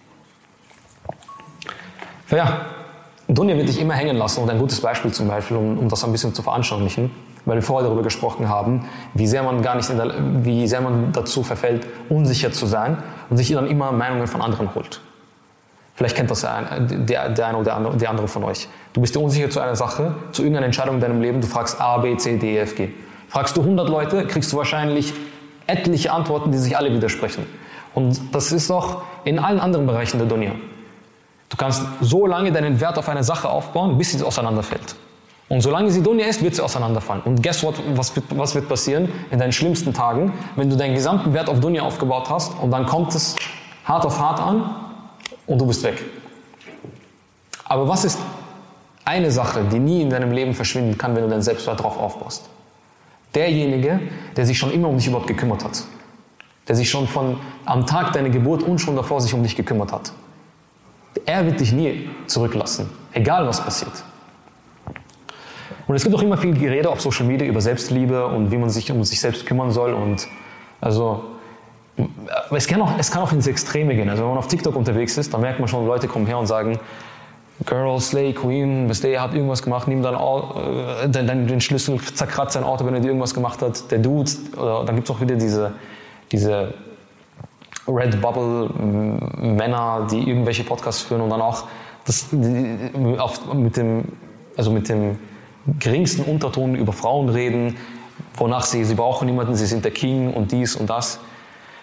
Ja, Dunya wird dich immer hängen lassen und ein gutes Beispiel zum Beispiel, um, um das ein bisschen zu veranschaulichen, weil wir vorher darüber gesprochen haben, wie sehr man gar nicht in der, wie sehr man dazu verfällt, unsicher zu sein und sich dann immer Meinungen von anderen holt. Vielleicht kennt das der, der, der eine oder der andere von euch. Du bist dir unsicher zu einer Sache, zu irgendeiner Entscheidung in deinem Leben, du fragst A, B, C, D, E, F, G. Fragst du hundert Leute, kriegst du wahrscheinlich etliche Antworten, die sich alle widersprechen. Und das ist auch in allen anderen Bereichen der Dunya. Du kannst so lange deinen Wert auf eine Sache aufbauen, bis sie auseinanderfällt. Und solange sie Dunya ist, wird sie auseinanderfallen. Und guess what, was wird, was wird passieren in deinen schlimmsten Tagen, wenn du deinen gesamten Wert auf Dunya aufgebaut hast und dann kommt es hart auf hart an und du bist weg. Aber was ist eine Sache, die nie in deinem Leben verschwinden kann, wenn du deinen Selbstwert darauf aufbaust? Derjenige, der sich schon immer um dich überhaupt gekümmert hat. Der sich schon von am Tag deiner Geburt und schon davor sich um dich gekümmert hat. Er wird dich nie zurücklassen, egal was passiert. Und es gibt auch immer viel Gerede auf Social Media über Selbstliebe und wie man sich um sich selbst kümmern soll. Und also, es kann auch, es kann auch ins Extreme gehen. Also wenn man auf TikTok unterwegs ist, dann merkt man schon, Leute kommen her und sagen, Girl, Slay, Queen, er hat irgendwas gemacht, nimm dann äh, den, den Schlüssel, zerkratzt sein Auto, wenn er dir irgendwas gemacht hat. Der Dude, oder dann gibt es auch wieder diese, diese Red Bubble Männer, die irgendwelche Podcasts führen und dann auch, das, die, auch mit dem, also mit dem geringsten Unterton über Frauen reden, wonach sie, sie brauchen niemanden, sie sind der King und dies und das.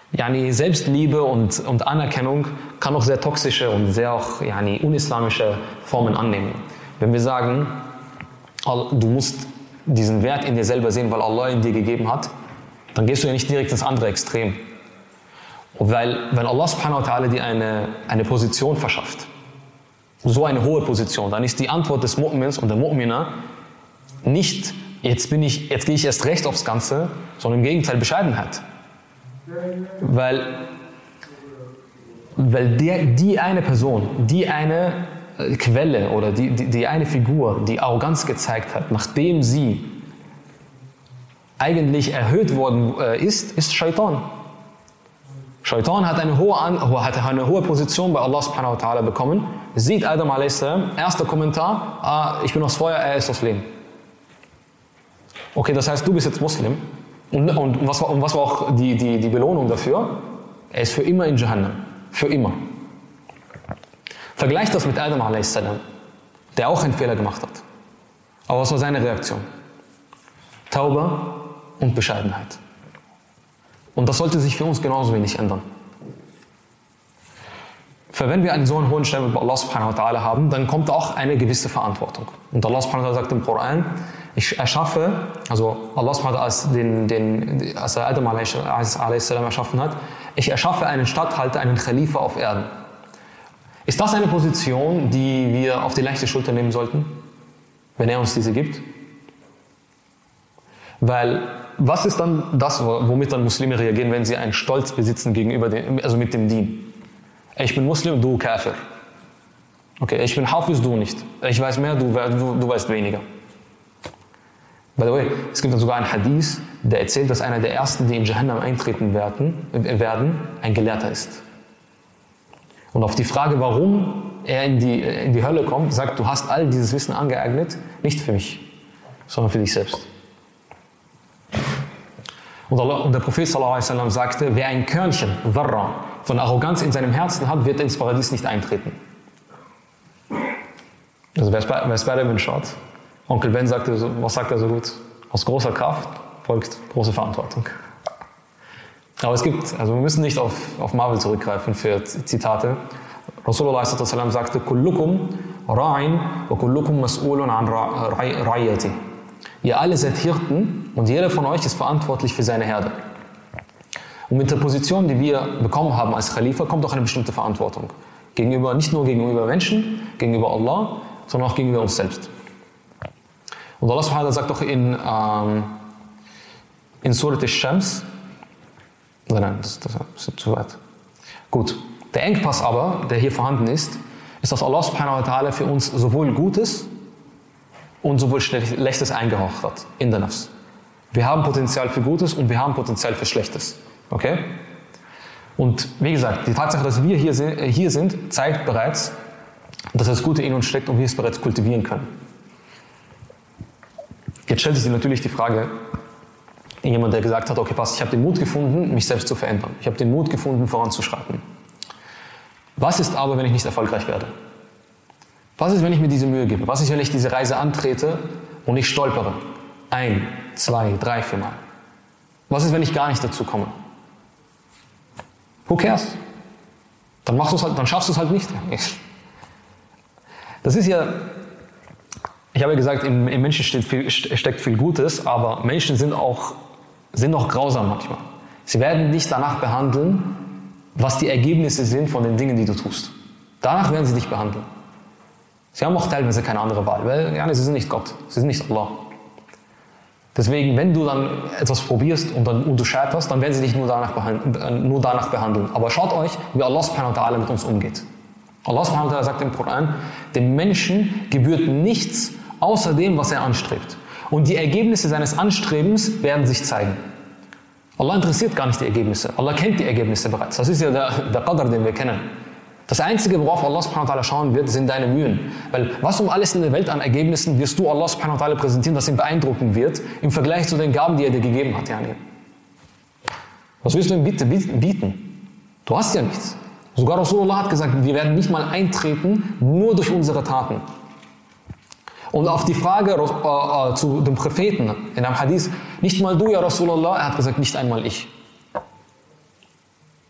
Yani Selbstliebe und, und Anerkennung kann auch sehr toxische und sehr auch yani, unislamische Formen annehmen. Wenn wir sagen, du musst diesen Wert in dir selber sehen, weil Allah ihn dir gegeben hat, dann gehst du ja nicht direkt ins andere Extrem. Weil wenn Allah subhanahu wa ta'ala dir eine, eine Position verschafft, so eine hohe Position, dann ist die Antwort des Mu'mins und der Mu'mina nicht, jetzt, bin ich, jetzt gehe ich erst recht aufs Ganze, sondern im Gegenteil Bescheidenheit. Weil, weil der, die eine Person, die eine Quelle oder die, die, die eine Figur, die Arroganz gezeigt hat, nachdem sie eigentlich erhöht worden ist, ist Shaitan. Shaitan hat eine hohe, hat eine hohe Position bei Allah subhanahu wa ta'ala bekommen, sieht Adam a s. erster Kommentar, ah, ich bin aus Feuer, er ist aus Lehm. Okay, das heißt, du bist jetzt Muslim. Und, und, was, war, und was war auch die, die, die Belohnung dafür? Er ist für immer in Jahannam. Für immer. Vergleicht das mit Adam a s., der auch einen Fehler gemacht hat. Aber was war seine Reaktion? Tauba und Bescheidenheit. Und das sollte sich für uns genauso wenig ändern. Für wenn wir einen so einen hohen Stellenwert bei Allah subhanahu wa ta'ala haben, dann kommt auch eine gewisse Verantwortung. Und Allah subhanahu wa ta'ala sagt im Koran, ich erschaffe, also Allah subhanahu wa ta'ala, als, den, den, als er Adam a s. erschaffen hat, ich erschaffe einen Statthalter, einen Khalifa auf Erden. Ist das eine Position, die wir auf die leichte Schulter nehmen sollten, wenn er uns diese gibt? Weil, was ist dann das, womit dann Muslime reagieren, wenn sie einen Stolz besitzen gegenüber dem, also mit dem Dien? Ich bin Muslim, du Kafir. Okay, ich bin Hafiz, du nicht. Ich weiß mehr, du, du, du weißt weniger. By the way, es gibt dann sogar einen Hadith, der erzählt, dass einer der ersten, die in Jahannam eintreten werden, werden ein Gelehrter ist. Und auf die Frage, warum er in die, in die Hölle kommt, sagt, du hast all dieses Wissen angeeignet, nicht für mich, sondern für dich selbst. Und, Allah, und der Prophet sallallahu alaihi wasallam sagte, wer ein Körnchen, Dharra, von Arroganz in seinem Herzen hat, wird ins Paradies nicht eintreten. Also wer Spider-Man schaut, Onkel Ben sagte, was sagt er so gut? Aus großer Kraft folgt große Verantwortung. Aber es gibt, also wir müssen nicht auf, auf Marvel zurückgreifen für Zitate. Rasulullah sallallahu alaihi wasallam sagte, Kullukum ra'in wa kullukum mas'ulun an ra'iyati. Ihr alle seid Hirten und jeder von euch ist verantwortlich für seine Herde. Und mit der Position, die wir bekommen haben als Khalifa, kommt auch eine bestimmte Verantwortung. Gegenüber, nicht nur gegenüber Menschen, gegenüber Allah, sondern auch gegenüber uns selbst. Und Allah subhanahu wa ta'ala sagt auch in, ähm, in Surat al-Shams, nein, nein, das, das ist zu weit. Gut, der Engpass aber, der hier vorhanden ist, ist, dass Allah subhanahu wa ta'ala für uns sowohl Gutes und sowohl Schlechtes eingehaucht hat in der Nafs. Wir haben Potenzial für Gutes und wir haben Potenzial für Schlechtes. Okay? Und wie gesagt, die Tatsache, dass wir hier, hier sind, zeigt bereits, dass das Gute in uns steckt und wir es bereits kultivieren können. Jetzt stellt sich natürlich die Frage, jemand, der gesagt hat, okay, passt, ich habe den Mut gefunden, mich selbst zu verändern. Ich habe den Mut gefunden, voranzuschreiten. Was ist aber, wenn ich nicht erfolgreich werde? Was ist, wenn ich mir diese Mühe gebe? Was ist, wenn ich diese Reise antrete und ich stolpere? Ein, zwei, drei, vier Mal. Was ist, wenn ich gar nicht dazu komme? Who cares? Dann machst du's halt, dann schaffst du es halt nicht. Das ist ja, ich habe ja gesagt, im, im Menschen steht viel, steckt viel Gutes, aber Menschen sind auch, sind auch grausam manchmal. Sie werden dich danach behandeln, was die Ergebnisse sind von den Dingen, die du tust. Danach werden sie dich behandeln. Sie haben auch teilweise keine andere Wahl, weil ja, sie sind nicht Gott, sie sind nicht Allah. Deswegen, wenn du dann etwas probierst und, dann, und du scheiterst, dann werden sie dich nur danach, behandeln, nur danach behandeln. Aber schaut euch, wie Allah subhanahu wa ta'ala mit uns umgeht. Allah subhanahu wa ta'ala sagt im Koran, dem Menschen gebührt nichts außer dem, was er anstrebt. Und die Ergebnisse seines Anstrebens werden sich zeigen. Allah interessiert gar nicht die Ergebnisse. Allah kennt die Ergebnisse bereits. Das ist ja der, der Qadr, den wir kennen. Das Einzige, worauf Allah subhanahu wa ta'ala schauen wird, sind deine Mühen. Weil was um alles in der Welt an Ergebnissen wirst du Allah subhanahu wa ta'ala präsentieren, das ihn beeindrucken wird, im Vergleich zu den Gaben, die er dir gegeben hat. Yani. Was willst du ihm bieten? Du hast ja nichts. Sogar Rasulullah hat gesagt, wir werden nicht mal eintreten, nur durch unsere Taten. Und auf die Frage äh, äh, zu dem Propheten in einem Hadith, nicht mal du, ja Rasulullah, er hat gesagt, nicht einmal ich.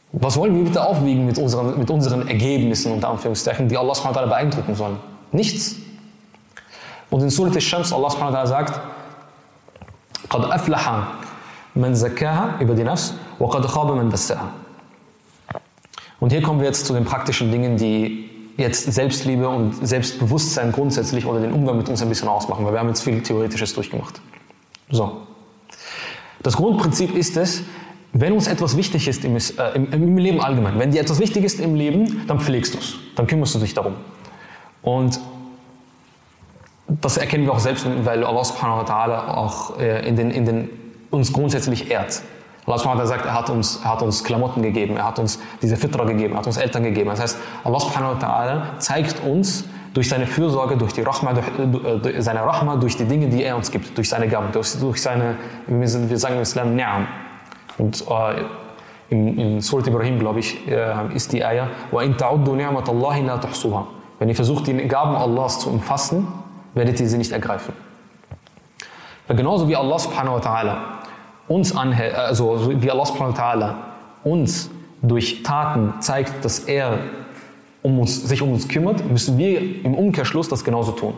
Was wollen wir bitte aufwiegen mit unseren, mit unseren Ergebnissen, unter Anführungszeichen, die Allah subhanahu wa ta'ala beeindrucken sollen? Nichts. Und in Surat al-Shams, Allah subhanahu wa ta'ala sagt, قَدْ أَفْلَحَ مَنْ زَكَّاهَا über die Nafs, وَقَدْ خَابَ مَنْ دَسَّاهَا. Und hier kommen wir jetzt zu den praktischen Dingen, die jetzt Selbstliebe und Selbstbewusstsein grundsätzlich oder den Umgang mit uns ein bisschen ausmachen, weil wir haben jetzt viel Theoretisches durchgemacht. So. Das Grundprinzip ist es, wenn uns etwas wichtig ist im, äh, im, im Leben allgemein, wenn dir etwas wichtig ist im Leben, dann pflegst du es, dann kümmerst du dich darum. Und das erkennen wir auch selbst, weil Allah subhanahu wa ta'ala auch äh, in den, in den, uns grundsätzlich ehrt. Allah subhanahu wa ta'ala sagt, er hat, uns, er hat uns Klamotten gegeben, er hat uns diese Fitra gegeben, er hat uns Eltern gegeben. Das heißt, Allah subhanahu wa ta'ala zeigt uns durch seine Fürsorge, durch die Rahma, durch, durch seine Rahma, durch die Dinge, die er uns gibt, durch seine Gaben, durch, durch seine, wir sagen im Islam, Ni'am. Und äh, in, in Surat Ibrahim, glaube ich, äh, ist die Ayah, وَإِن تَعُدُّوا نِعْمَةَ اللَّهِ لَا تُحْصُوهَا. Wenn ihr versucht, die Gaben Allahs zu umfassen, werdet ihr sie nicht ergreifen. Weil genauso wie Allah subhanahu wa ta'ala uns anhält, also wie Allah subhanahu wa ta'ala uns durch Taten zeigt, dass er um uns, sich um uns kümmert, müssen wir im Umkehrschluss das genauso tun.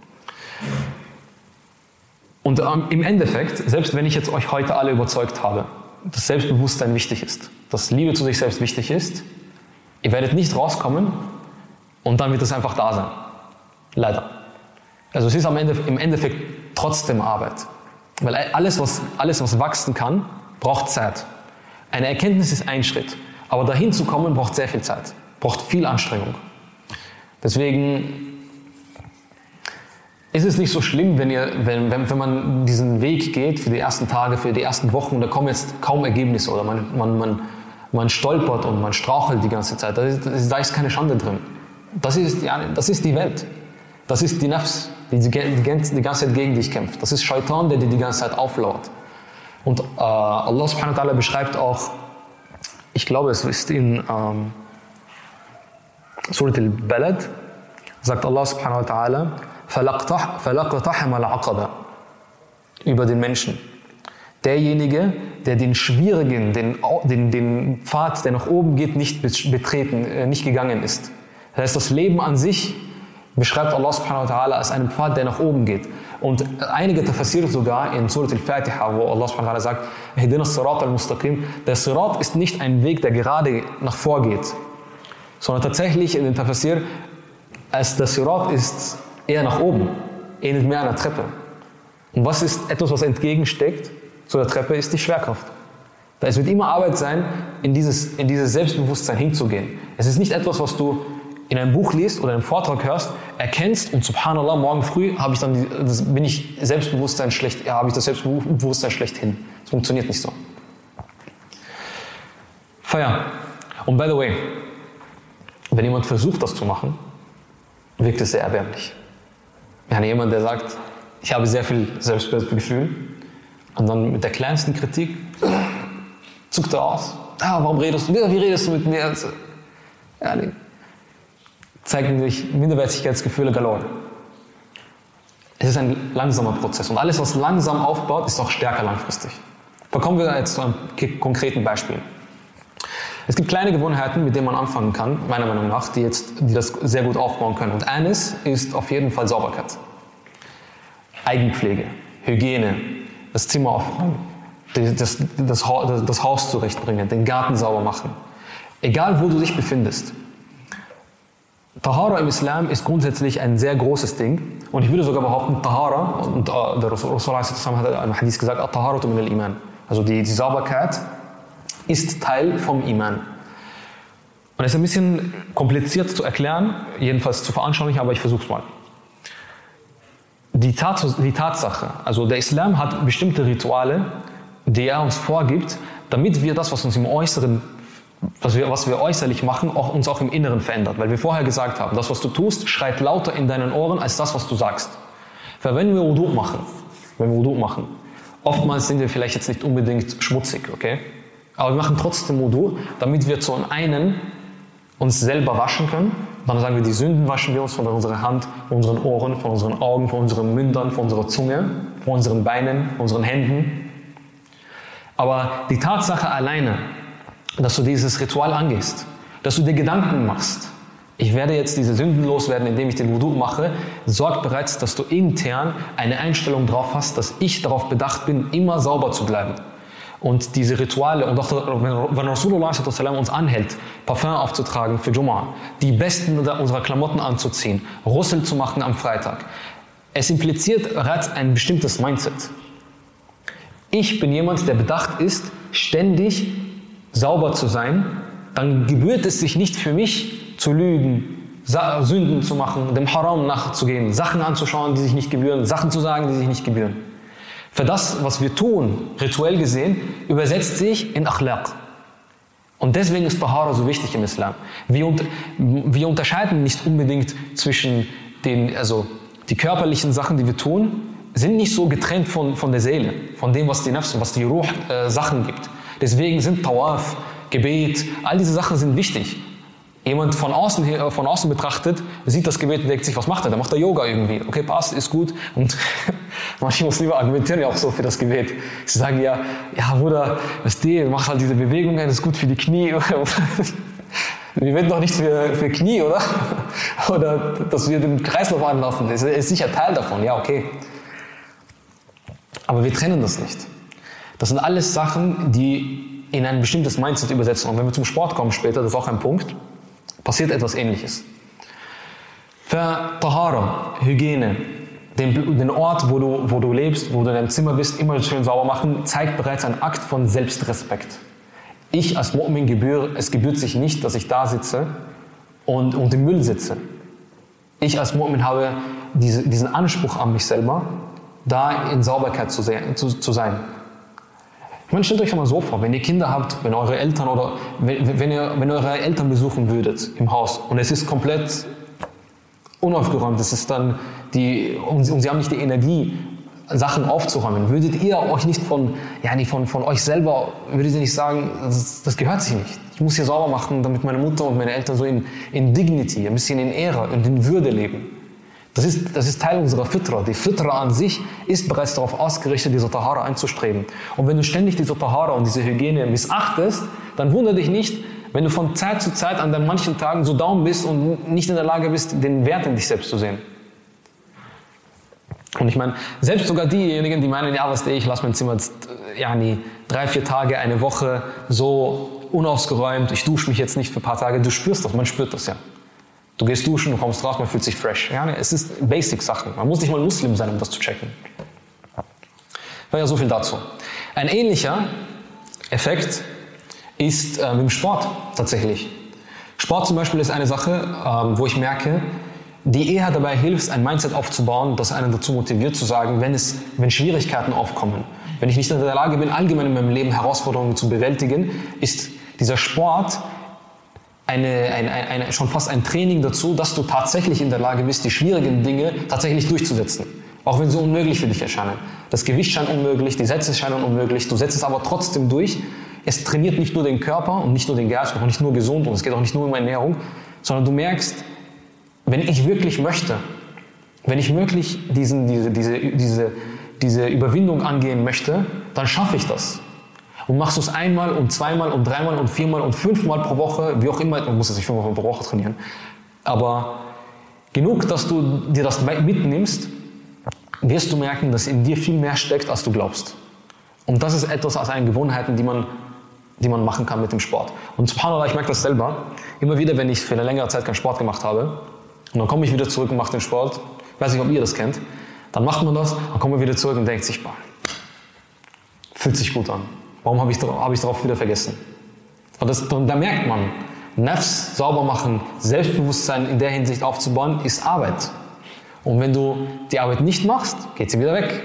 Und ähm, im Endeffekt, selbst wenn ich jetzt euch heute alle überzeugt habe, dass Selbstbewusstsein wichtig ist, dass Liebe zu sich selbst wichtig ist, ihr werdet nicht rauskommen und dann wird es einfach da sein. Leider. Also es ist am Ende, im Endeffekt trotzdem Arbeit. Weil alles was, alles, was wachsen kann, braucht Zeit. Eine Erkenntnis ist ein Schritt, aber dahin zu kommen, braucht sehr viel Zeit, braucht viel Anstrengung. Deswegen ist es nicht so schlimm, wenn, ihr, wenn, wenn, wenn man diesen Weg geht für die ersten Tage, für die ersten Wochen und da kommen jetzt kaum Ergebnisse oder man, man, man, man stolpert und man strauchelt die ganze Zeit. Da ist, da ist keine Schande drin. Das ist, ja, das ist die Welt. Das ist die Nafs, die die, die, die ganze Zeit gegen dich kämpft. Das ist Shaitan, der dir die ganze Zeit auflauert. Und äh, Allah subhanahu wa ta'ala beschreibt auch, ich glaube es ist in ähm, Surat al-Balad, sagt Allah subhanahu wa ta'ala, فَلَقْتَحَمَ الْعَقَبَ über den Menschen. Derjenige, der den schwierigen, den, den, den Pfad, der nach oben geht, nicht betreten, äh, nicht gegangen ist. Das heißt, das Leben an sich beschreibt Allah subhanahu wa ta'ala als einen Pfad, der nach oben geht. Und einige Tafsir sogar in Surat al-Fatiha, wo Allah subhanahu wa ta'ala sagt, Ihdina as-Sirat al-Mustaqim, der Sirat ist nicht ein Weg, der gerade nach vor geht, sondern tatsächlich in den Tafsir, als der Sirat ist eher nach oben, ähnelt mehr einer Treppe. Und was ist etwas, was entgegensteckt zu der Treppe, ist die Schwerkraft. Es wird immer Arbeit sein, in dieses, in dieses Selbstbewusstsein hinzugehen. Es ist nicht etwas, was du in einem Buch liest oder einem Vortrag hörst, erkennst und subhanallah, morgen früh habe ich dann die, das, bin ich Selbstbewusstsein schlecht, ja, habe ich das Selbstbewusstsein schlechthin. Das funktioniert nicht so. Feier. Und by the way, wenn jemand versucht, das zu machen, wirkt es sehr erbärmlich. Ja, jemand, der sagt, ich habe sehr viel Selbstwertgefühl und dann mit der kleinsten Kritik zuckt er aus. Ah, warum redest du? Wie redest du mit mir? Ja, nee. Zeigen sich Minderwertigkeitsgefühle galore. Es ist ein langsamer Prozess und alles, was langsam aufbaut, ist auch stärker langfristig. Da kommen wir jetzt zu einem konkreten Beispiel. Es gibt kleine Gewohnheiten, mit denen man anfangen kann, meiner Meinung nach, die, jetzt, die das sehr gut aufbauen können. Und eines ist auf jeden Fall Sauberkeit. Eigenpflege, Hygiene, das Zimmer aufräumen, das, das, das, das Haus zurechtbringen, den Garten sauber machen. Egal, wo du dich befindest. Tahara im Islam ist grundsätzlich ein sehr großes Ding. Und ich würde sogar behaupten, Tahara, und der Rasul hat im Hadith gesagt, At-Taharatu min al-Iman. Also die, die Sauberkeit ist Teil vom Iman. Und es ist ein bisschen kompliziert zu erklären, jedenfalls zu veranschaulichen, aber ich versuche es mal. Die, Tat, die Tatsache, also der Islam hat bestimmte Rituale, die er uns vorgibt, damit wir das, was uns im Äußeren, was wir, was wir äußerlich machen, auch, uns auch im Inneren verändert. Weil wir vorher gesagt haben, das, was du tust, schreit lauter in deinen Ohren als das, was du sagst. Weil wenn wir Wudu machen, wenn wir Wudu machen, oftmals sind wir vielleicht jetzt nicht unbedingt schmutzig, okay? Aber wir machen trotzdem Wudu, damit wir zum einen uns selber waschen können. Dann sagen wir, die Sünden waschen wir uns von unserer Hand, von unseren Ohren, von unseren Augen, von unseren Mündern, von unserer Zunge, von unseren Beinen, von unseren Händen. Aber die Tatsache alleine, dass du dieses Ritual angehst, dass du dir Gedanken machst. Ich werde jetzt diese Sünden loswerden, indem ich den Wudu mache. Sorg bereits, dass du intern eine Einstellung drauf hast, dass ich darauf bedacht bin, immer sauber zu bleiben. Und diese Rituale, und auch wenn Rasulullah uns anhält, Parfum aufzutragen für Jumu'ah, die besten unserer Klamotten anzuziehen, Ghusl zu machen am Freitag, es impliziert bereits ein bestimmtes Mindset. Ich bin jemand, der bedacht ist, ständig sauber zu sein, dann gebührt es sich nicht für mich zu lügen, Sünden zu machen, dem Haram nachzugehen, Sachen anzuschauen, die sich nicht gebühren, Sachen zu sagen, die sich nicht gebühren. Für das, was wir tun, rituell gesehen, übersetzt sich in Akhlaq. Und deswegen ist Tahara so wichtig im Islam. Wir, unter, wir unterscheiden nicht unbedingt zwischen den, also die körperlichen Sachen, die wir tun, sind nicht so getrennt von, von der Seele, von dem, was die Nafs, was die Ruh äh, Sachen gibt. Deswegen sind Tawaf, Gebet, all diese Sachen sind wichtig. Jemand von außen, her, von außen betrachtet, sieht das Gebet und denkt sich, was macht er? Da macht er Yoga irgendwie. Okay, passt, ist gut. Und manche Muslime argumentieren ja auch so für das Gebet. Sie sagen ja, ja Bruder, weißt du, mach halt diese Bewegungen, das ist gut für die Knie. Wir beten doch nicht für, für Knie, oder? Oder dass wir den Kreislauf anlassen. Das ist sicher Teil davon, ja, okay. Aber wir trennen das nicht. Das sind alles Sachen, die in ein bestimmtes Mindset übersetzen. Und wenn wir zum Sport kommen später, das ist auch ein Punkt, passiert etwas Ähnliches. Für Tahara, Hygiene, den, den Ort, wo du, wo du lebst, wo du in deinem Zimmer bist, immer schön sauber machen, zeigt bereits einen Akt von Selbstrespekt. Ich als Mu'min gebühr, es gebührt sich nicht, dass ich da sitze und, und im Müll sitze. Ich als Mu'min habe diese, diesen Anspruch an mich selber, da in Sauberkeit zu, se- zu, zu sein. Ich meine, stellt euch mal so vor, wenn ihr Kinder habt, wenn eure Eltern oder wenn, wenn ihr wenn eure Eltern besuchen würdet im Haus und es ist komplett unaufgeräumt, es ist dann die und sie, und sie haben nicht die Energie, Sachen aufzuräumen, würdet ihr euch nicht von ja nicht von von euch selber würdet ihr nicht sagen, das, das gehört sich nicht. Ich muss hier sauber machen, damit meine Mutter und meine Eltern so in in Dignity, ein bisschen in Ehre und in Würde leben. Das ist, das ist Teil unserer Fitra. Die Fitra an sich ist bereits darauf ausgerichtet, diese Tahara einzustreben. Und wenn du ständig diese Tahara und diese Hygiene missachtest, dann wundere dich nicht, wenn du von Zeit zu Zeit an manchen Tagen so down bist und nicht in der Lage bist, den Wert in dich selbst zu sehen. Und ich meine, selbst sogar diejenigen, die meinen, ja, was ich lasse mein Zimmer jetzt, ja, nie, drei, vier Tage, eine Woche so unausgeräumt, ich dusche mich jetzt nicht für ein paar Tage, du spürst das, man spürt das ja. Du gehst duschen, du kommst raus, man fühlt sich fresh. Ja, es ist Basic-Sachen. Man muss nicht mal Muslim sein, um das zu checken. War ja so viel dazu. Ein ähnlicher Effekt ist äh, mit dem Sport tatsächlich. Sport zum Beispiel ist eine Sache, ähm, wo ich merke, die eher dabei hilft, ein Mindset aufzubauen, das einen dazu motiviert zu sagen, wenn, es, wenn Schwierigkeiten aufkommen, wenn ich nicht in der Lage bin, allgemein in meinem Leben Herausforderungen zu bewältigen, ist dieser Sport Eine, eine, eine, schon fast ein Training dazu, dass du tatsächlich in der Lage bist, die schwierigen Dinge tatsächlich durchzusetzen. Auch wenn sie unmöglich für dich erscheinen. Das Gewicht scheint unmöglich, die Sätze scheinen unmöglich, du setzt es aber trotzdem durch. Es trainiert nicht nur den Körper und nicht nur den Geist, auch nicht nur gesund und es geht auch nicht nur um Ernährung, sondern du merkst, wenn ich wirklich möchte, wenn ich wirklich diesen, diese, diese, diese, diese Überwindung angehen möchte, dann schaffe ich das. Und machst du es einmal und zweimal und dreimal und viermal und fünfmal pro Woche, wie auch immer, du musst es nicht fünfmal pro Woche trainieren, aber genug, dass du dir das mitnimmst, wirst du merken, dass in dir viel mehr steckt, als du glaubst. Und das ist etwas aus einen Gewohnheiten, die man, die man machen kann mit dem Sport. Und subhanallah, ich merke das selber, immer wieder, wenn ich für eine längere Zeit keinen Sport gemacht habe, und dann komme ich wieder zurück und mache den Sport, ich weiß nicht, ob ihr das kennt, dann macht man das, dann kommt man wieder zurück und denkt sich, boah, fühlt sich gut an. Warum habe ich, hab ich darauf wieder vergessen? Und, das, und da merkt man, Nafs sauber machen, Selbstbewusstsein in der Hinsicht aufzubauen, ist Arbeit. Und wenn du die Arbeit nicht machst, geht sie wieder weg.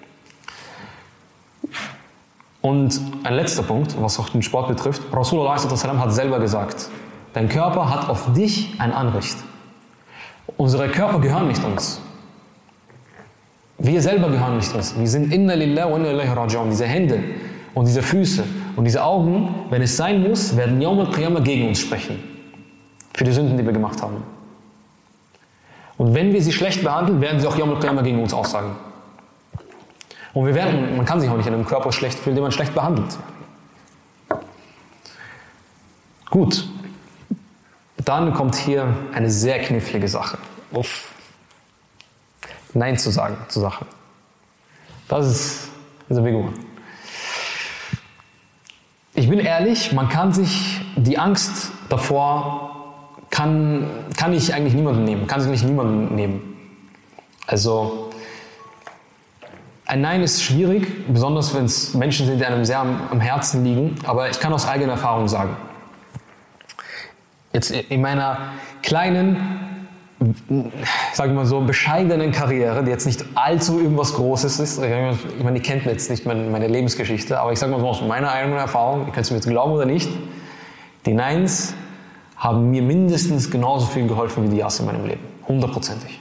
Und ein letzter Punkt, was auch den Sport betrifft, Rasulullah hat selber gesagt, dein Körper hat auf dich ein Anrecht. Unsere Körper gehören nicht uns. Wir selber gehören nicht uns. Wir sind inna lillahi wa inna ilaihi raji'un. Diese Hände und diese Füße und diese Augen, wenn es sein muss, werden Yawm al-Qiyamah gegen uns sprechen. Für die Sünden, die wir gemacht haben. Und wenn wir sie schlecht behandeln, werden sie auch Yawm al-Qiyamah gegen uns aussagen. Und wir werden, man kann sich auch nicht in einem Körper schlecht fühlen, den man schlecht behandelt. Gut, dann kommt hier eine sehr knifflige Sache. Uff. Nein zu sagen zur Sache. Das ist, ist ein big one. Ich bin ehrlich, man kann sich die Angst davor, kann, kann ich eigentlich niemanden nehmen, kann sich nicht niemanden nehmen. Also, ein Nein ist schwierig, besonders wenn es Menschen sind, die einem sehr am, am Herzen liegen, aber ich kann aus eigener Erfahrung sagen. Jetzt in meiner kleinen, sagen wir mal so, bescheidenen Karriere, die jetzt nicht allzu irgendwas Großes ist, ich meine, ihr kennt jetzt nicht meine Lebensgeschichte, aber ich sage mal so aus meiner eigenen Erfahrung, ihr könnt es mir jetzt glauben oder nicht, die Neins haben mir mindestens genauso viel geholfen wie die Ja's in meinem Leben. Hundertprozentig.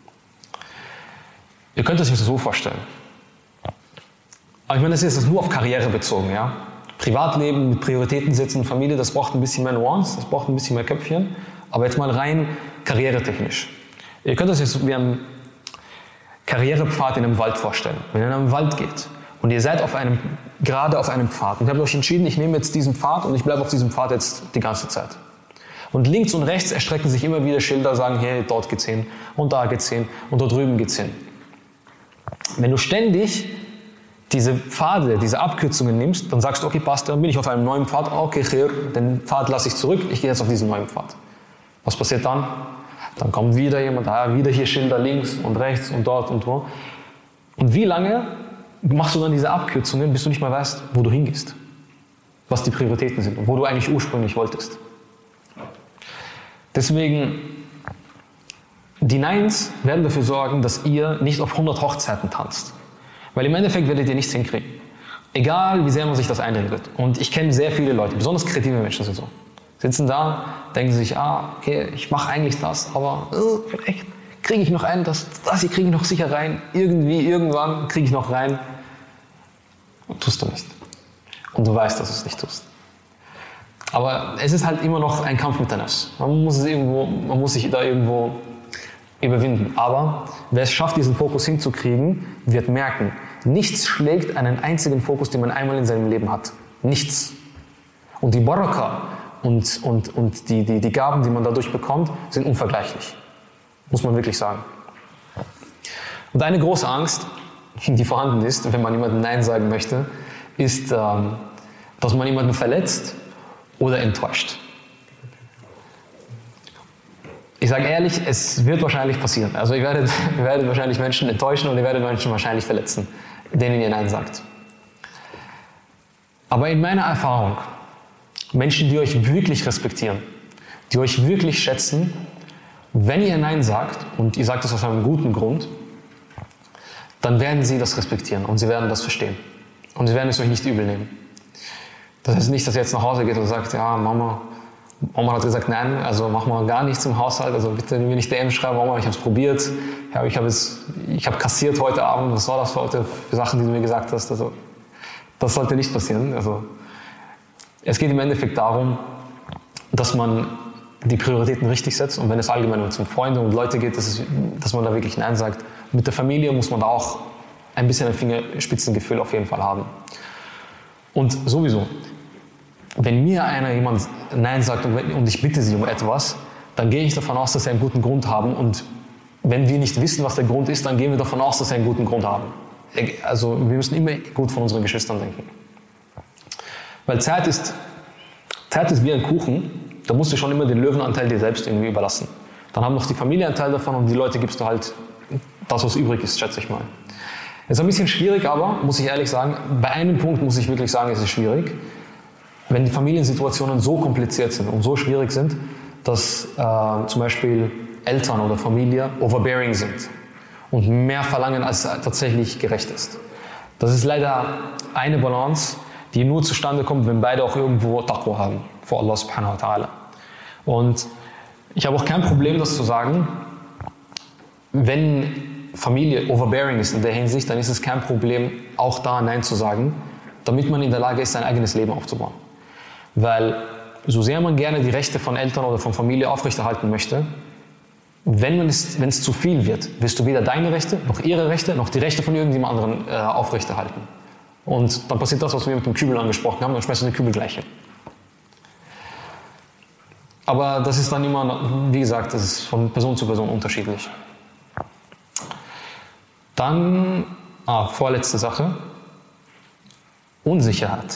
Ihr könnt es euch so vorstellen. Aber ich meine, das ist jetzt nur auf Karriere bezogen, ja. Privatleben, mit Prioritäten setzen, Familie, das braucht ein bisschen mehr Nuance, das braucht ein bisschen mehr Köpfchen. Aber jetzt mal rein karrieretechnisch. Ihr könnt euch jetzt wie einen Karrierepfad in einem Wald vorstellen. Wenn ihr in einem Wald geht und ihr seid auf einem, gerade auf einem Pfad und ihr habt euch entschieden, ich nehme jetzt diesen Pfad und ich bleibe auf diesem Pfad jetzt die ganze Zeit. Und links und rechts erstrecken sich immer wieder Schilder, sagen, hey, dort geht's hin und da geht's hin und dort drüben geht's hin. Wenn du ständig diese Pfade, diese Abkürzungen nimmst, dann sagst du, okay, passt, dann bin ich auf einem neuen Pfad, okay, den Pfad lasse ich zurück, ich gehe jetzt auf diesen neuen Pfad. Was passiert dann? Dann kommt wieder jemand, ah, wieder hier Schilder links und rechts und dort und wo. Und wie lange machst du dann diese Abkürzungen, bis du nicht mehr weißt, wo du hingehst? Was die Prioritäten sind und wo du eigentlich ursprünglich wolltest. Deswegen, die Neins werden dafür sorgen, dass ihr nicht auf hundert Hochzeiten tanzt. Weil im Endeffekt werdet ihr nichts hinkriegen. Egal, wie sehr man sich das einredet. Und ich kenne sehr viele Leute, besonders kreative Menschen sind so. Sitzen da, denken sich, ah, okay, ich mache eigentlich das, aber äh, vielleicht kriege ich noch einen, das, das hier kriege ich noch sicher rein. Irgendwie, irgendwann kriege ich noch rein. Und tust du nicht. Und du weißt, dass du es nicht tust. Aber es ist halt immer noch ein Kampf mit der Nafs. Man muss es irgendwo, man muss sich da irgendwo überwinden. Aber wer es schafft, diesen Fokus hinzukriegen, wird merken, nichts schlägt einen einzigen Fokus, den man einmal in seinem Leben hat. Nichts. Und die Baraka und, und, und die, die, die Gaben, die man dadurch bekommt, sind unvergleichlich. Muss man wirklich sagen. Und eine große Angst, die vorhanden ist, wenn man jemandem Nein sagen möchte, ist, ähm, dass man jemanden verletzt oder enttäuscht. Ich sage ehrlich, es wird wahrscheinlich passieren. Also ihr werdet, ihr werdet wahrscheinlich Menschen enttäuschen und ihr werdet Menschen wahrscheinlich verletzen, denen ihr Nein sagt. Aber in meiner Erfahrung, Menschen, die euch wirklich respektieren, die euch wirklich schätzen, wenn ihr Nein sagt, und ihr sagt es aus einem guten Grund, dann werden sie das respektieren und sie werden das verstehen. Und sie werden es euch nicht übel nehmen. Das heißt nicht, dass ihr jetzt nach Hause geht und sagt, ja, Mama, Oma hat gesagt, nein, also mach mal gar nichts im Haushalt, also bitte mir nicht D M schreiben, Mama, ich habe es probiert, ja, ich habe hab kassiert heute Abend, was war das für heute für Sachen, die du mir gesagt hast, also das sollte nicht passieren. Also es geht im Endeffekt darum, dass man die Prioritäten richtig setzt und wenn es allgemein um zum Freunde und Leute geht, dass, es, dass man da wirklich Nein sagt. Mit der Familie muss man da auch ein bisschen ein Fingerspitzengefühl auf jeden Fall haben. Und sowieso, wenn mir einer jemand Nein sagt und ich bitte sie um etwas, dann gehe ich davon aus, dass sie einen guten Grund haben und wenn wir nicht wissen, was der Grund ist, dann gehen wir davon aus, dass sie einen guten Grund haben. Also wir müssen immer gut von unseren Geschwistern denken. Weil Zeit ist, Zeit ist wie ein Kuchen, da musst du schon immer den Löwenanteil dir selbst irgendwie überlassen. Dann haben noch die Familie einen Teil davon und die Leute gibst du halt das, was übrig ist, schätze ich mal. Ist ein bisschen schwierig, aber, muss ich ehrlich sagen, bei einem Punkt muss ich wirklich sagen, es ist schwierig. Wenn die Familiensituationen so kompliziert sind und so schwierig sind, dass äh, zum Beispiel Eltern oder Familie overbearing sind und mehr verlangen, als tatsächlich gerecht ist. Das ist leider eine Balance, die nur zustande kommt, wenn beide auch irgendwo Taqwa haben vor Allah subhanahu wa ta'ala. Und ich habe auch kein Problem, das zu sagen, wenn Familie overbearing ist in der Hinsicht, dann ist es kein Problem, auch da Nein zu sagen, damit man in der Lage ist, sein eigenes Leben aufzubauen. Weil so sehr man gerne die Rechte von Eltern oder von Familie aufrechterhalten möchte, wenn, man es, wenn es zu viel wird, wirst du weder deine Rechte, noch ihre Rechte, noch die Rechte von irgendjemand anderen äh, aufrechterhalten. Und dann passiert das, was wir mit dem Kübel angesprochen haben, dann schmeißt du den Kübel gleich hin. Aber das ist dann immer, wie gesagt, das ist von Person zu Person unterschiedlich. Dann, ah, vorletzte Sache, Unsicherheit.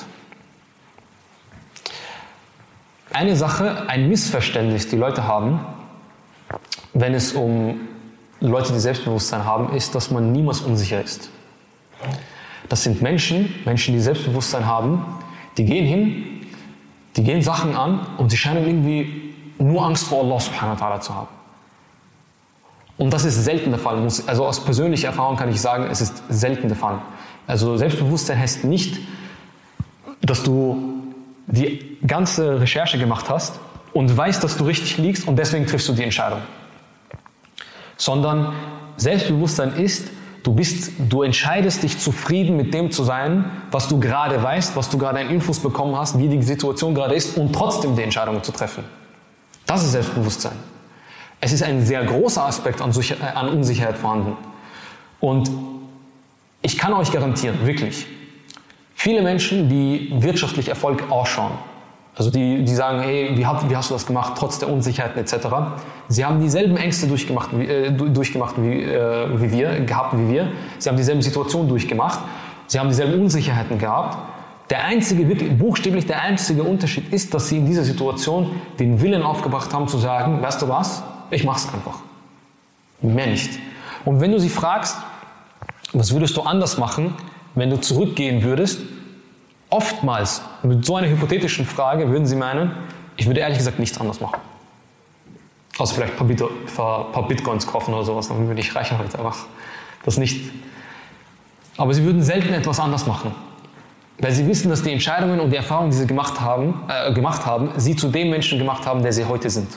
Eine Sache, ein Missverständnis, die Leute haben, wenn es um Leute, die Selbstbewusstsein haben, ist, dass man niemals unsicher ist. Das sind Menschen, Menschen, die Selbstbewusstsein haben, die gehen hin, die gehen Sachen an und sie scheinen irgendwie nur Angst vor Allah subhanahu wa ta'ala zu haben. Und das ist selten der Fall. Also aus persönlicher Erfahrung kann ich sagen, es ist selten der Fall. Also Selbstbewusstsein heißt nicht, dass du die ganze Recherche gemacht hast und weißt, dass du richtig liegst und deswegen triffst du die Entscheidung. Sondern Selbstbewusstsein ist, du bist, du entscheidest dich zufrieden mit dem zu sein, was du gerade weißt, was du gerade an Infos bekommen hast, wie die Situation gerade ist und trotzdem die Entscheidung zu treffen. Das ist Selbstbewusstsein. Es ist ein sehr großer Aspekt an, an Unsicherheit vorhanden. Und ich kann euch garantieren, wirklich, viele Menschen, die wirtschaftlich Erfolg ausschauen, also die, die sagen, hey, wie, hat, wie hast du das gemacht, trotz der Unsicherheiten et cetera. Sie haben dieselben Ängste durchgemacht, wie, äh, durchgemacht wie, äh, wie wir, gehabt wie wir. Sie haben dieselben Situationen durchgemacht. Sie haben dieselben Unsicherheiten gehabt. Der einzige, wirklich, buchstäblich der einzige Unterschied ist, dass sie in dieser Situation den Willen aufgebracht haben zu sagen, weißt du was, ich mach's einfach. Mehr nicht. Und wenn du sie fragst, was würdest du anders machen, wenn du zurückgehen würdest, oftmals mit so einer hypothetischen Frage würden sie meinen, ich würde ehrlich gesagt nichts anders machen. Also vielleicht ein paar, Bit- ein paar Bitcoins kaufen oder sowas, dann würde ich reichen heute, aber das nicht. Aber sie würden selten etwas anders machen. Weil sie wissen, dass die Entscheidungen und die Erfahrungen, die sie gemacht haben, äh, gemacht haben, sie zu dem Menschen gemacht haben, der sie heute sind.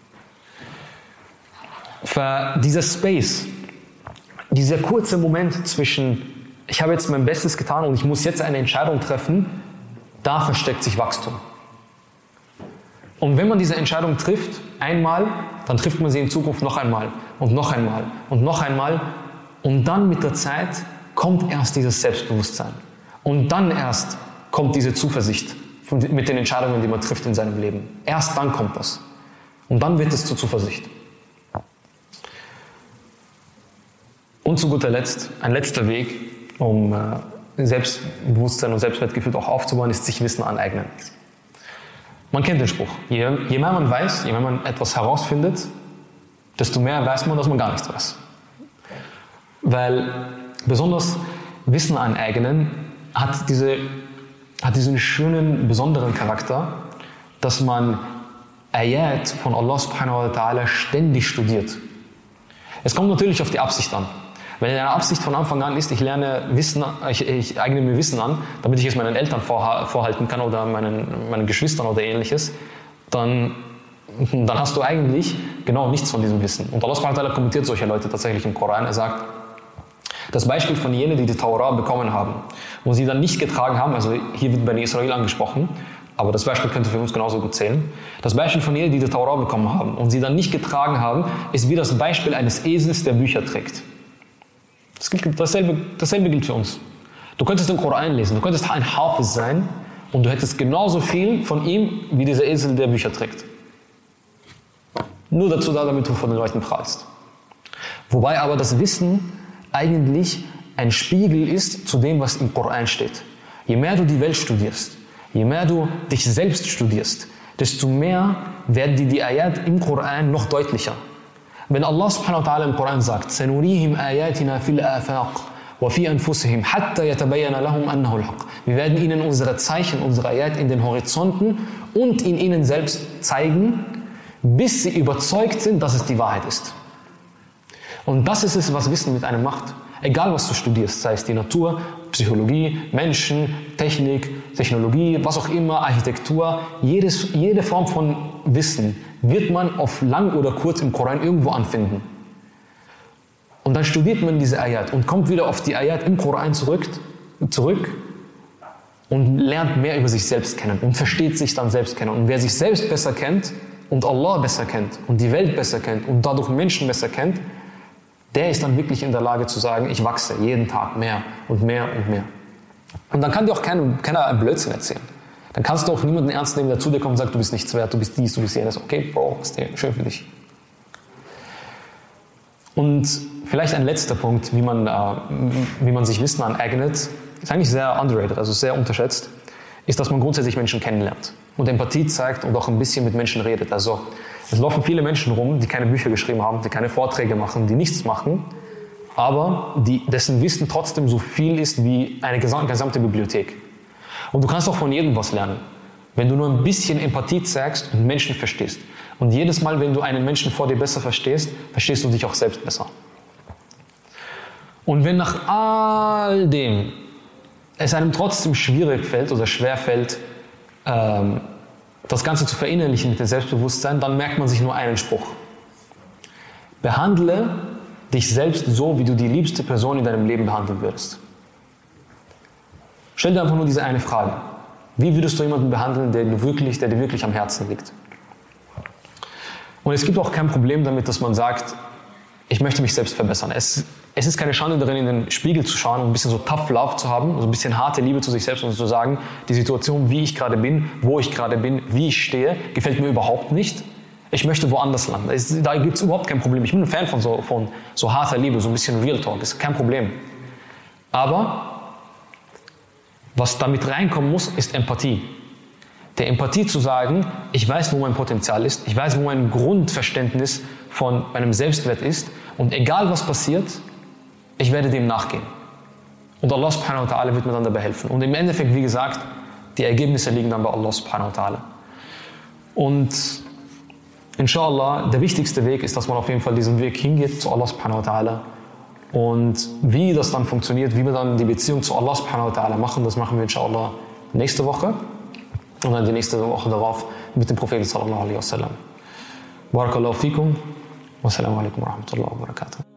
Für dieser Space, dieser kurze Moment zwischen, ich habe jetzt mein Bestes getan und ich muss jetzt eine Entscheidung treffen, da versteckt sich Wachstum. Und wenn man diese Entscheidung trifft, einmal, dann trifft man sie in Zukunft noch einmal und noch einmal und noch einmal und dann mit der Zeit kommt erst dieses Selbstbewusstsein. Und dann erst kommt diese Zuversicht mit den Entscheidungen, die man trifft in seinem Leben. Erst dann kommt das. Und dann wird es zur Zuversicht. Und zu guter Letzt, ein letzter Weg, um äh, Selbstbewusstsein und Selbstwertgefühl auch aufzubauen, ist sich Wissen aneignen. Man kennt den Spruch. Je, je mehr man weiß, je mehr man etwas herausfindet, desto mehr weiß man, dass man gar nichts weiß. Weil besonders Wissen aneignen hat, diese, hat diesen schönen, besonderen Charakter, dass man Ayat von Allah subhanahu wa ta'ala ständig studiert. Es kommt natürlich auf die Absicht an. Wenn eine Absicht von Anfang an ist, ich lerne Wissen, ich, ich eigne mir Wissen an, damit ich es meinen Eltern vorha- vorhalten kann oder meinen, meinen Geschwistern oder ähnliches, dann, dann hast du eigentlich genau nichts von diesem Wissen. Und Allah subhanahu wa ta'ala kommentiert solche Leute tatsächlich im Koran. Er sagt, das Beispiel von jenen, die die Taura bekommen haben, wo sie dann nicht getragen haben, also hier wird Bani Israel angesprochen, aber das Beispiel könnte für uns genauso gut zählen. Das Beispiel von jenen, die die Taura bekommen haben und sie dann nicht getragen haben, ist wie das Beispiel eines Esels, der Bücher trägt. Das gilt, dasselbe, dasselbe gilt für uns. Du könntest den Koran lesen, du könntest ein Hafiz sein und du hättest genauso viel von ihm, wie dieser Esel, der Bücher trägt. Nur dazu da, damit du von den Leuten prahlst. Wobei aber das Wissen eigentlich ein Spiegel ist zu dem, was im Koran steht. Je mehr du die Welt studierst, je mehr du dich selbst studierst, desto mehr werden dir die Ayat im Koran noch deutlicher. Wenn Allah subhanahu wa ta'ala im Koran sagt, سَنُرِيهِمْ آيَاتِنَا فِي الْآفَاقِ وَفِي أَنفُسِهِمْ حَتَّى يَتَبَيَّنَ لَهُمْ أَنَّهُ الْحَقِّ. Wir werden ihnen unsere Zeichen, unsere Ayat in den Horizonten und in ihnen selbst zeigen, bis sie überzeugt sind, dass es die Wahrheit ist. Und das ist es, was Wissen mit einem macht. Egal, was du studierst, sei es die Natur, Psychologie, Menschen, Technik, Technologie, was auch immer, Architektur, jedes, jede Form von Wissen wird man auf lang oder kurz im Koran irgendwo anfinden. Und dann studiert man diese Ayat und kommt wieder auf die Ayat im Koran zurück, zurück und lernt mehr über sich selbst kennen und versteht sich dann selbst kennen. Und wer sich selbst besser kennt und Allah besser kennt und die Welt besser kennt und dadurch Menschen besser kennt, der ist dann wirklich in der Lage zu sagen, ich wachse jeden Tag mehr und mehr und mehr. Und dann kann dir auch keiner, keiner einen Blödsinn erzählen. Dann kannst du auch niemanden ernst nehmen, der zu dir kommt und sagt, du bist nichts wert, du bist dies, du bist jenes. Okay, Bro, ist der schön für dich. Und vielleicht ein letzter Punkt, wie man, äh, wie man sich Wissen aneignet, ist eigentlich sehr underrated, also sehr unterschätzt, ist, dass man grundsätzlich Menschen kennenlernt und Empathie zeigt und auch ein bisschen mit Menschen redet. Also es laufen viele Menschen rum, die keine Bücher geschrieben haben, die keine Vorträge machen, die nichts machen, aber die, dessen Wissen trotzdem so viel ist wie eine gesamte Bibliothek. Und du kannst auch von jedem was lernen, wenn du nur ein bisschen Empathie zeigst und Menschen verstehst. Und jedes Mal, wenn du einen Menschen vor dir besser verstehst, verstehst du dich auch selbst besser. Und wenn nach all dem es einem trotzdem schwierig fällt oder schwer fällt, ähm, das Ganze zu verinnerlichen mit dem Selbstbewusstsein, dann merkt man sich nur einen Spruch. Behandle dich selbst so, wie du die liebste Person in deinem Leben behandeln würdest. Stell dir einfach nur diese eine Frage. Wie würdest du jemanden behandeln, der dir wirklich, der dir wirklich am Herzen liegt? Und es gibt auch kein Problem damit, dass man sagt, ich möchte mich selbst verbessern. Es, es ist keine Schande darin, in den Spiegel zu schauen und ein bisschen so tough love zu haben, also ein bisschen harte Liebe zu sich selbst und zu sagen, die Situation, wie ich gerade bin, wo ich gerade bin, wie ich stehe, gefällt mir überhaupt nicht. Ich möchte woanders landen. Es, da gibt es überhaupt kein Problem. Ich bin ein Fan von so, von so harter Liebe, so ein bisschen Real Talk, ist kein Problem. Aber was damit reinkommen muss, ist Empathie. Der Empathie zu sagen, ich weiß, wo mein Potenzial ist, ich weiß, wo mein Grundverständnis von meinem Selbstwert ist und egal was passiert, ich werde dem nachgehen. Und Allah subhanahu wa ta'ala wird mir dann dabei helfen. Und im Endeffekt, wie gesagt, die Ergebnisse liegen dann bei Allah subhanahu wa ta'ala. Und inshallah, der wichtigste Weg ist, dass man auf jeden Fall diesen Weg hingeht zu Allah subhanahu wa ta'ala. Und wie das dann funktioniert, wie wir dann die Beziehung zu Allah subhanahu wa ta'ala machen, das machen wir inshallah nächste Woche. Und dann die nächste Woche darauf mit dem Propheten sallallahu alaihi wasallam. Barakallahu fikum. Wassalamu alaikum wa rahmatullahi wa barakatuh.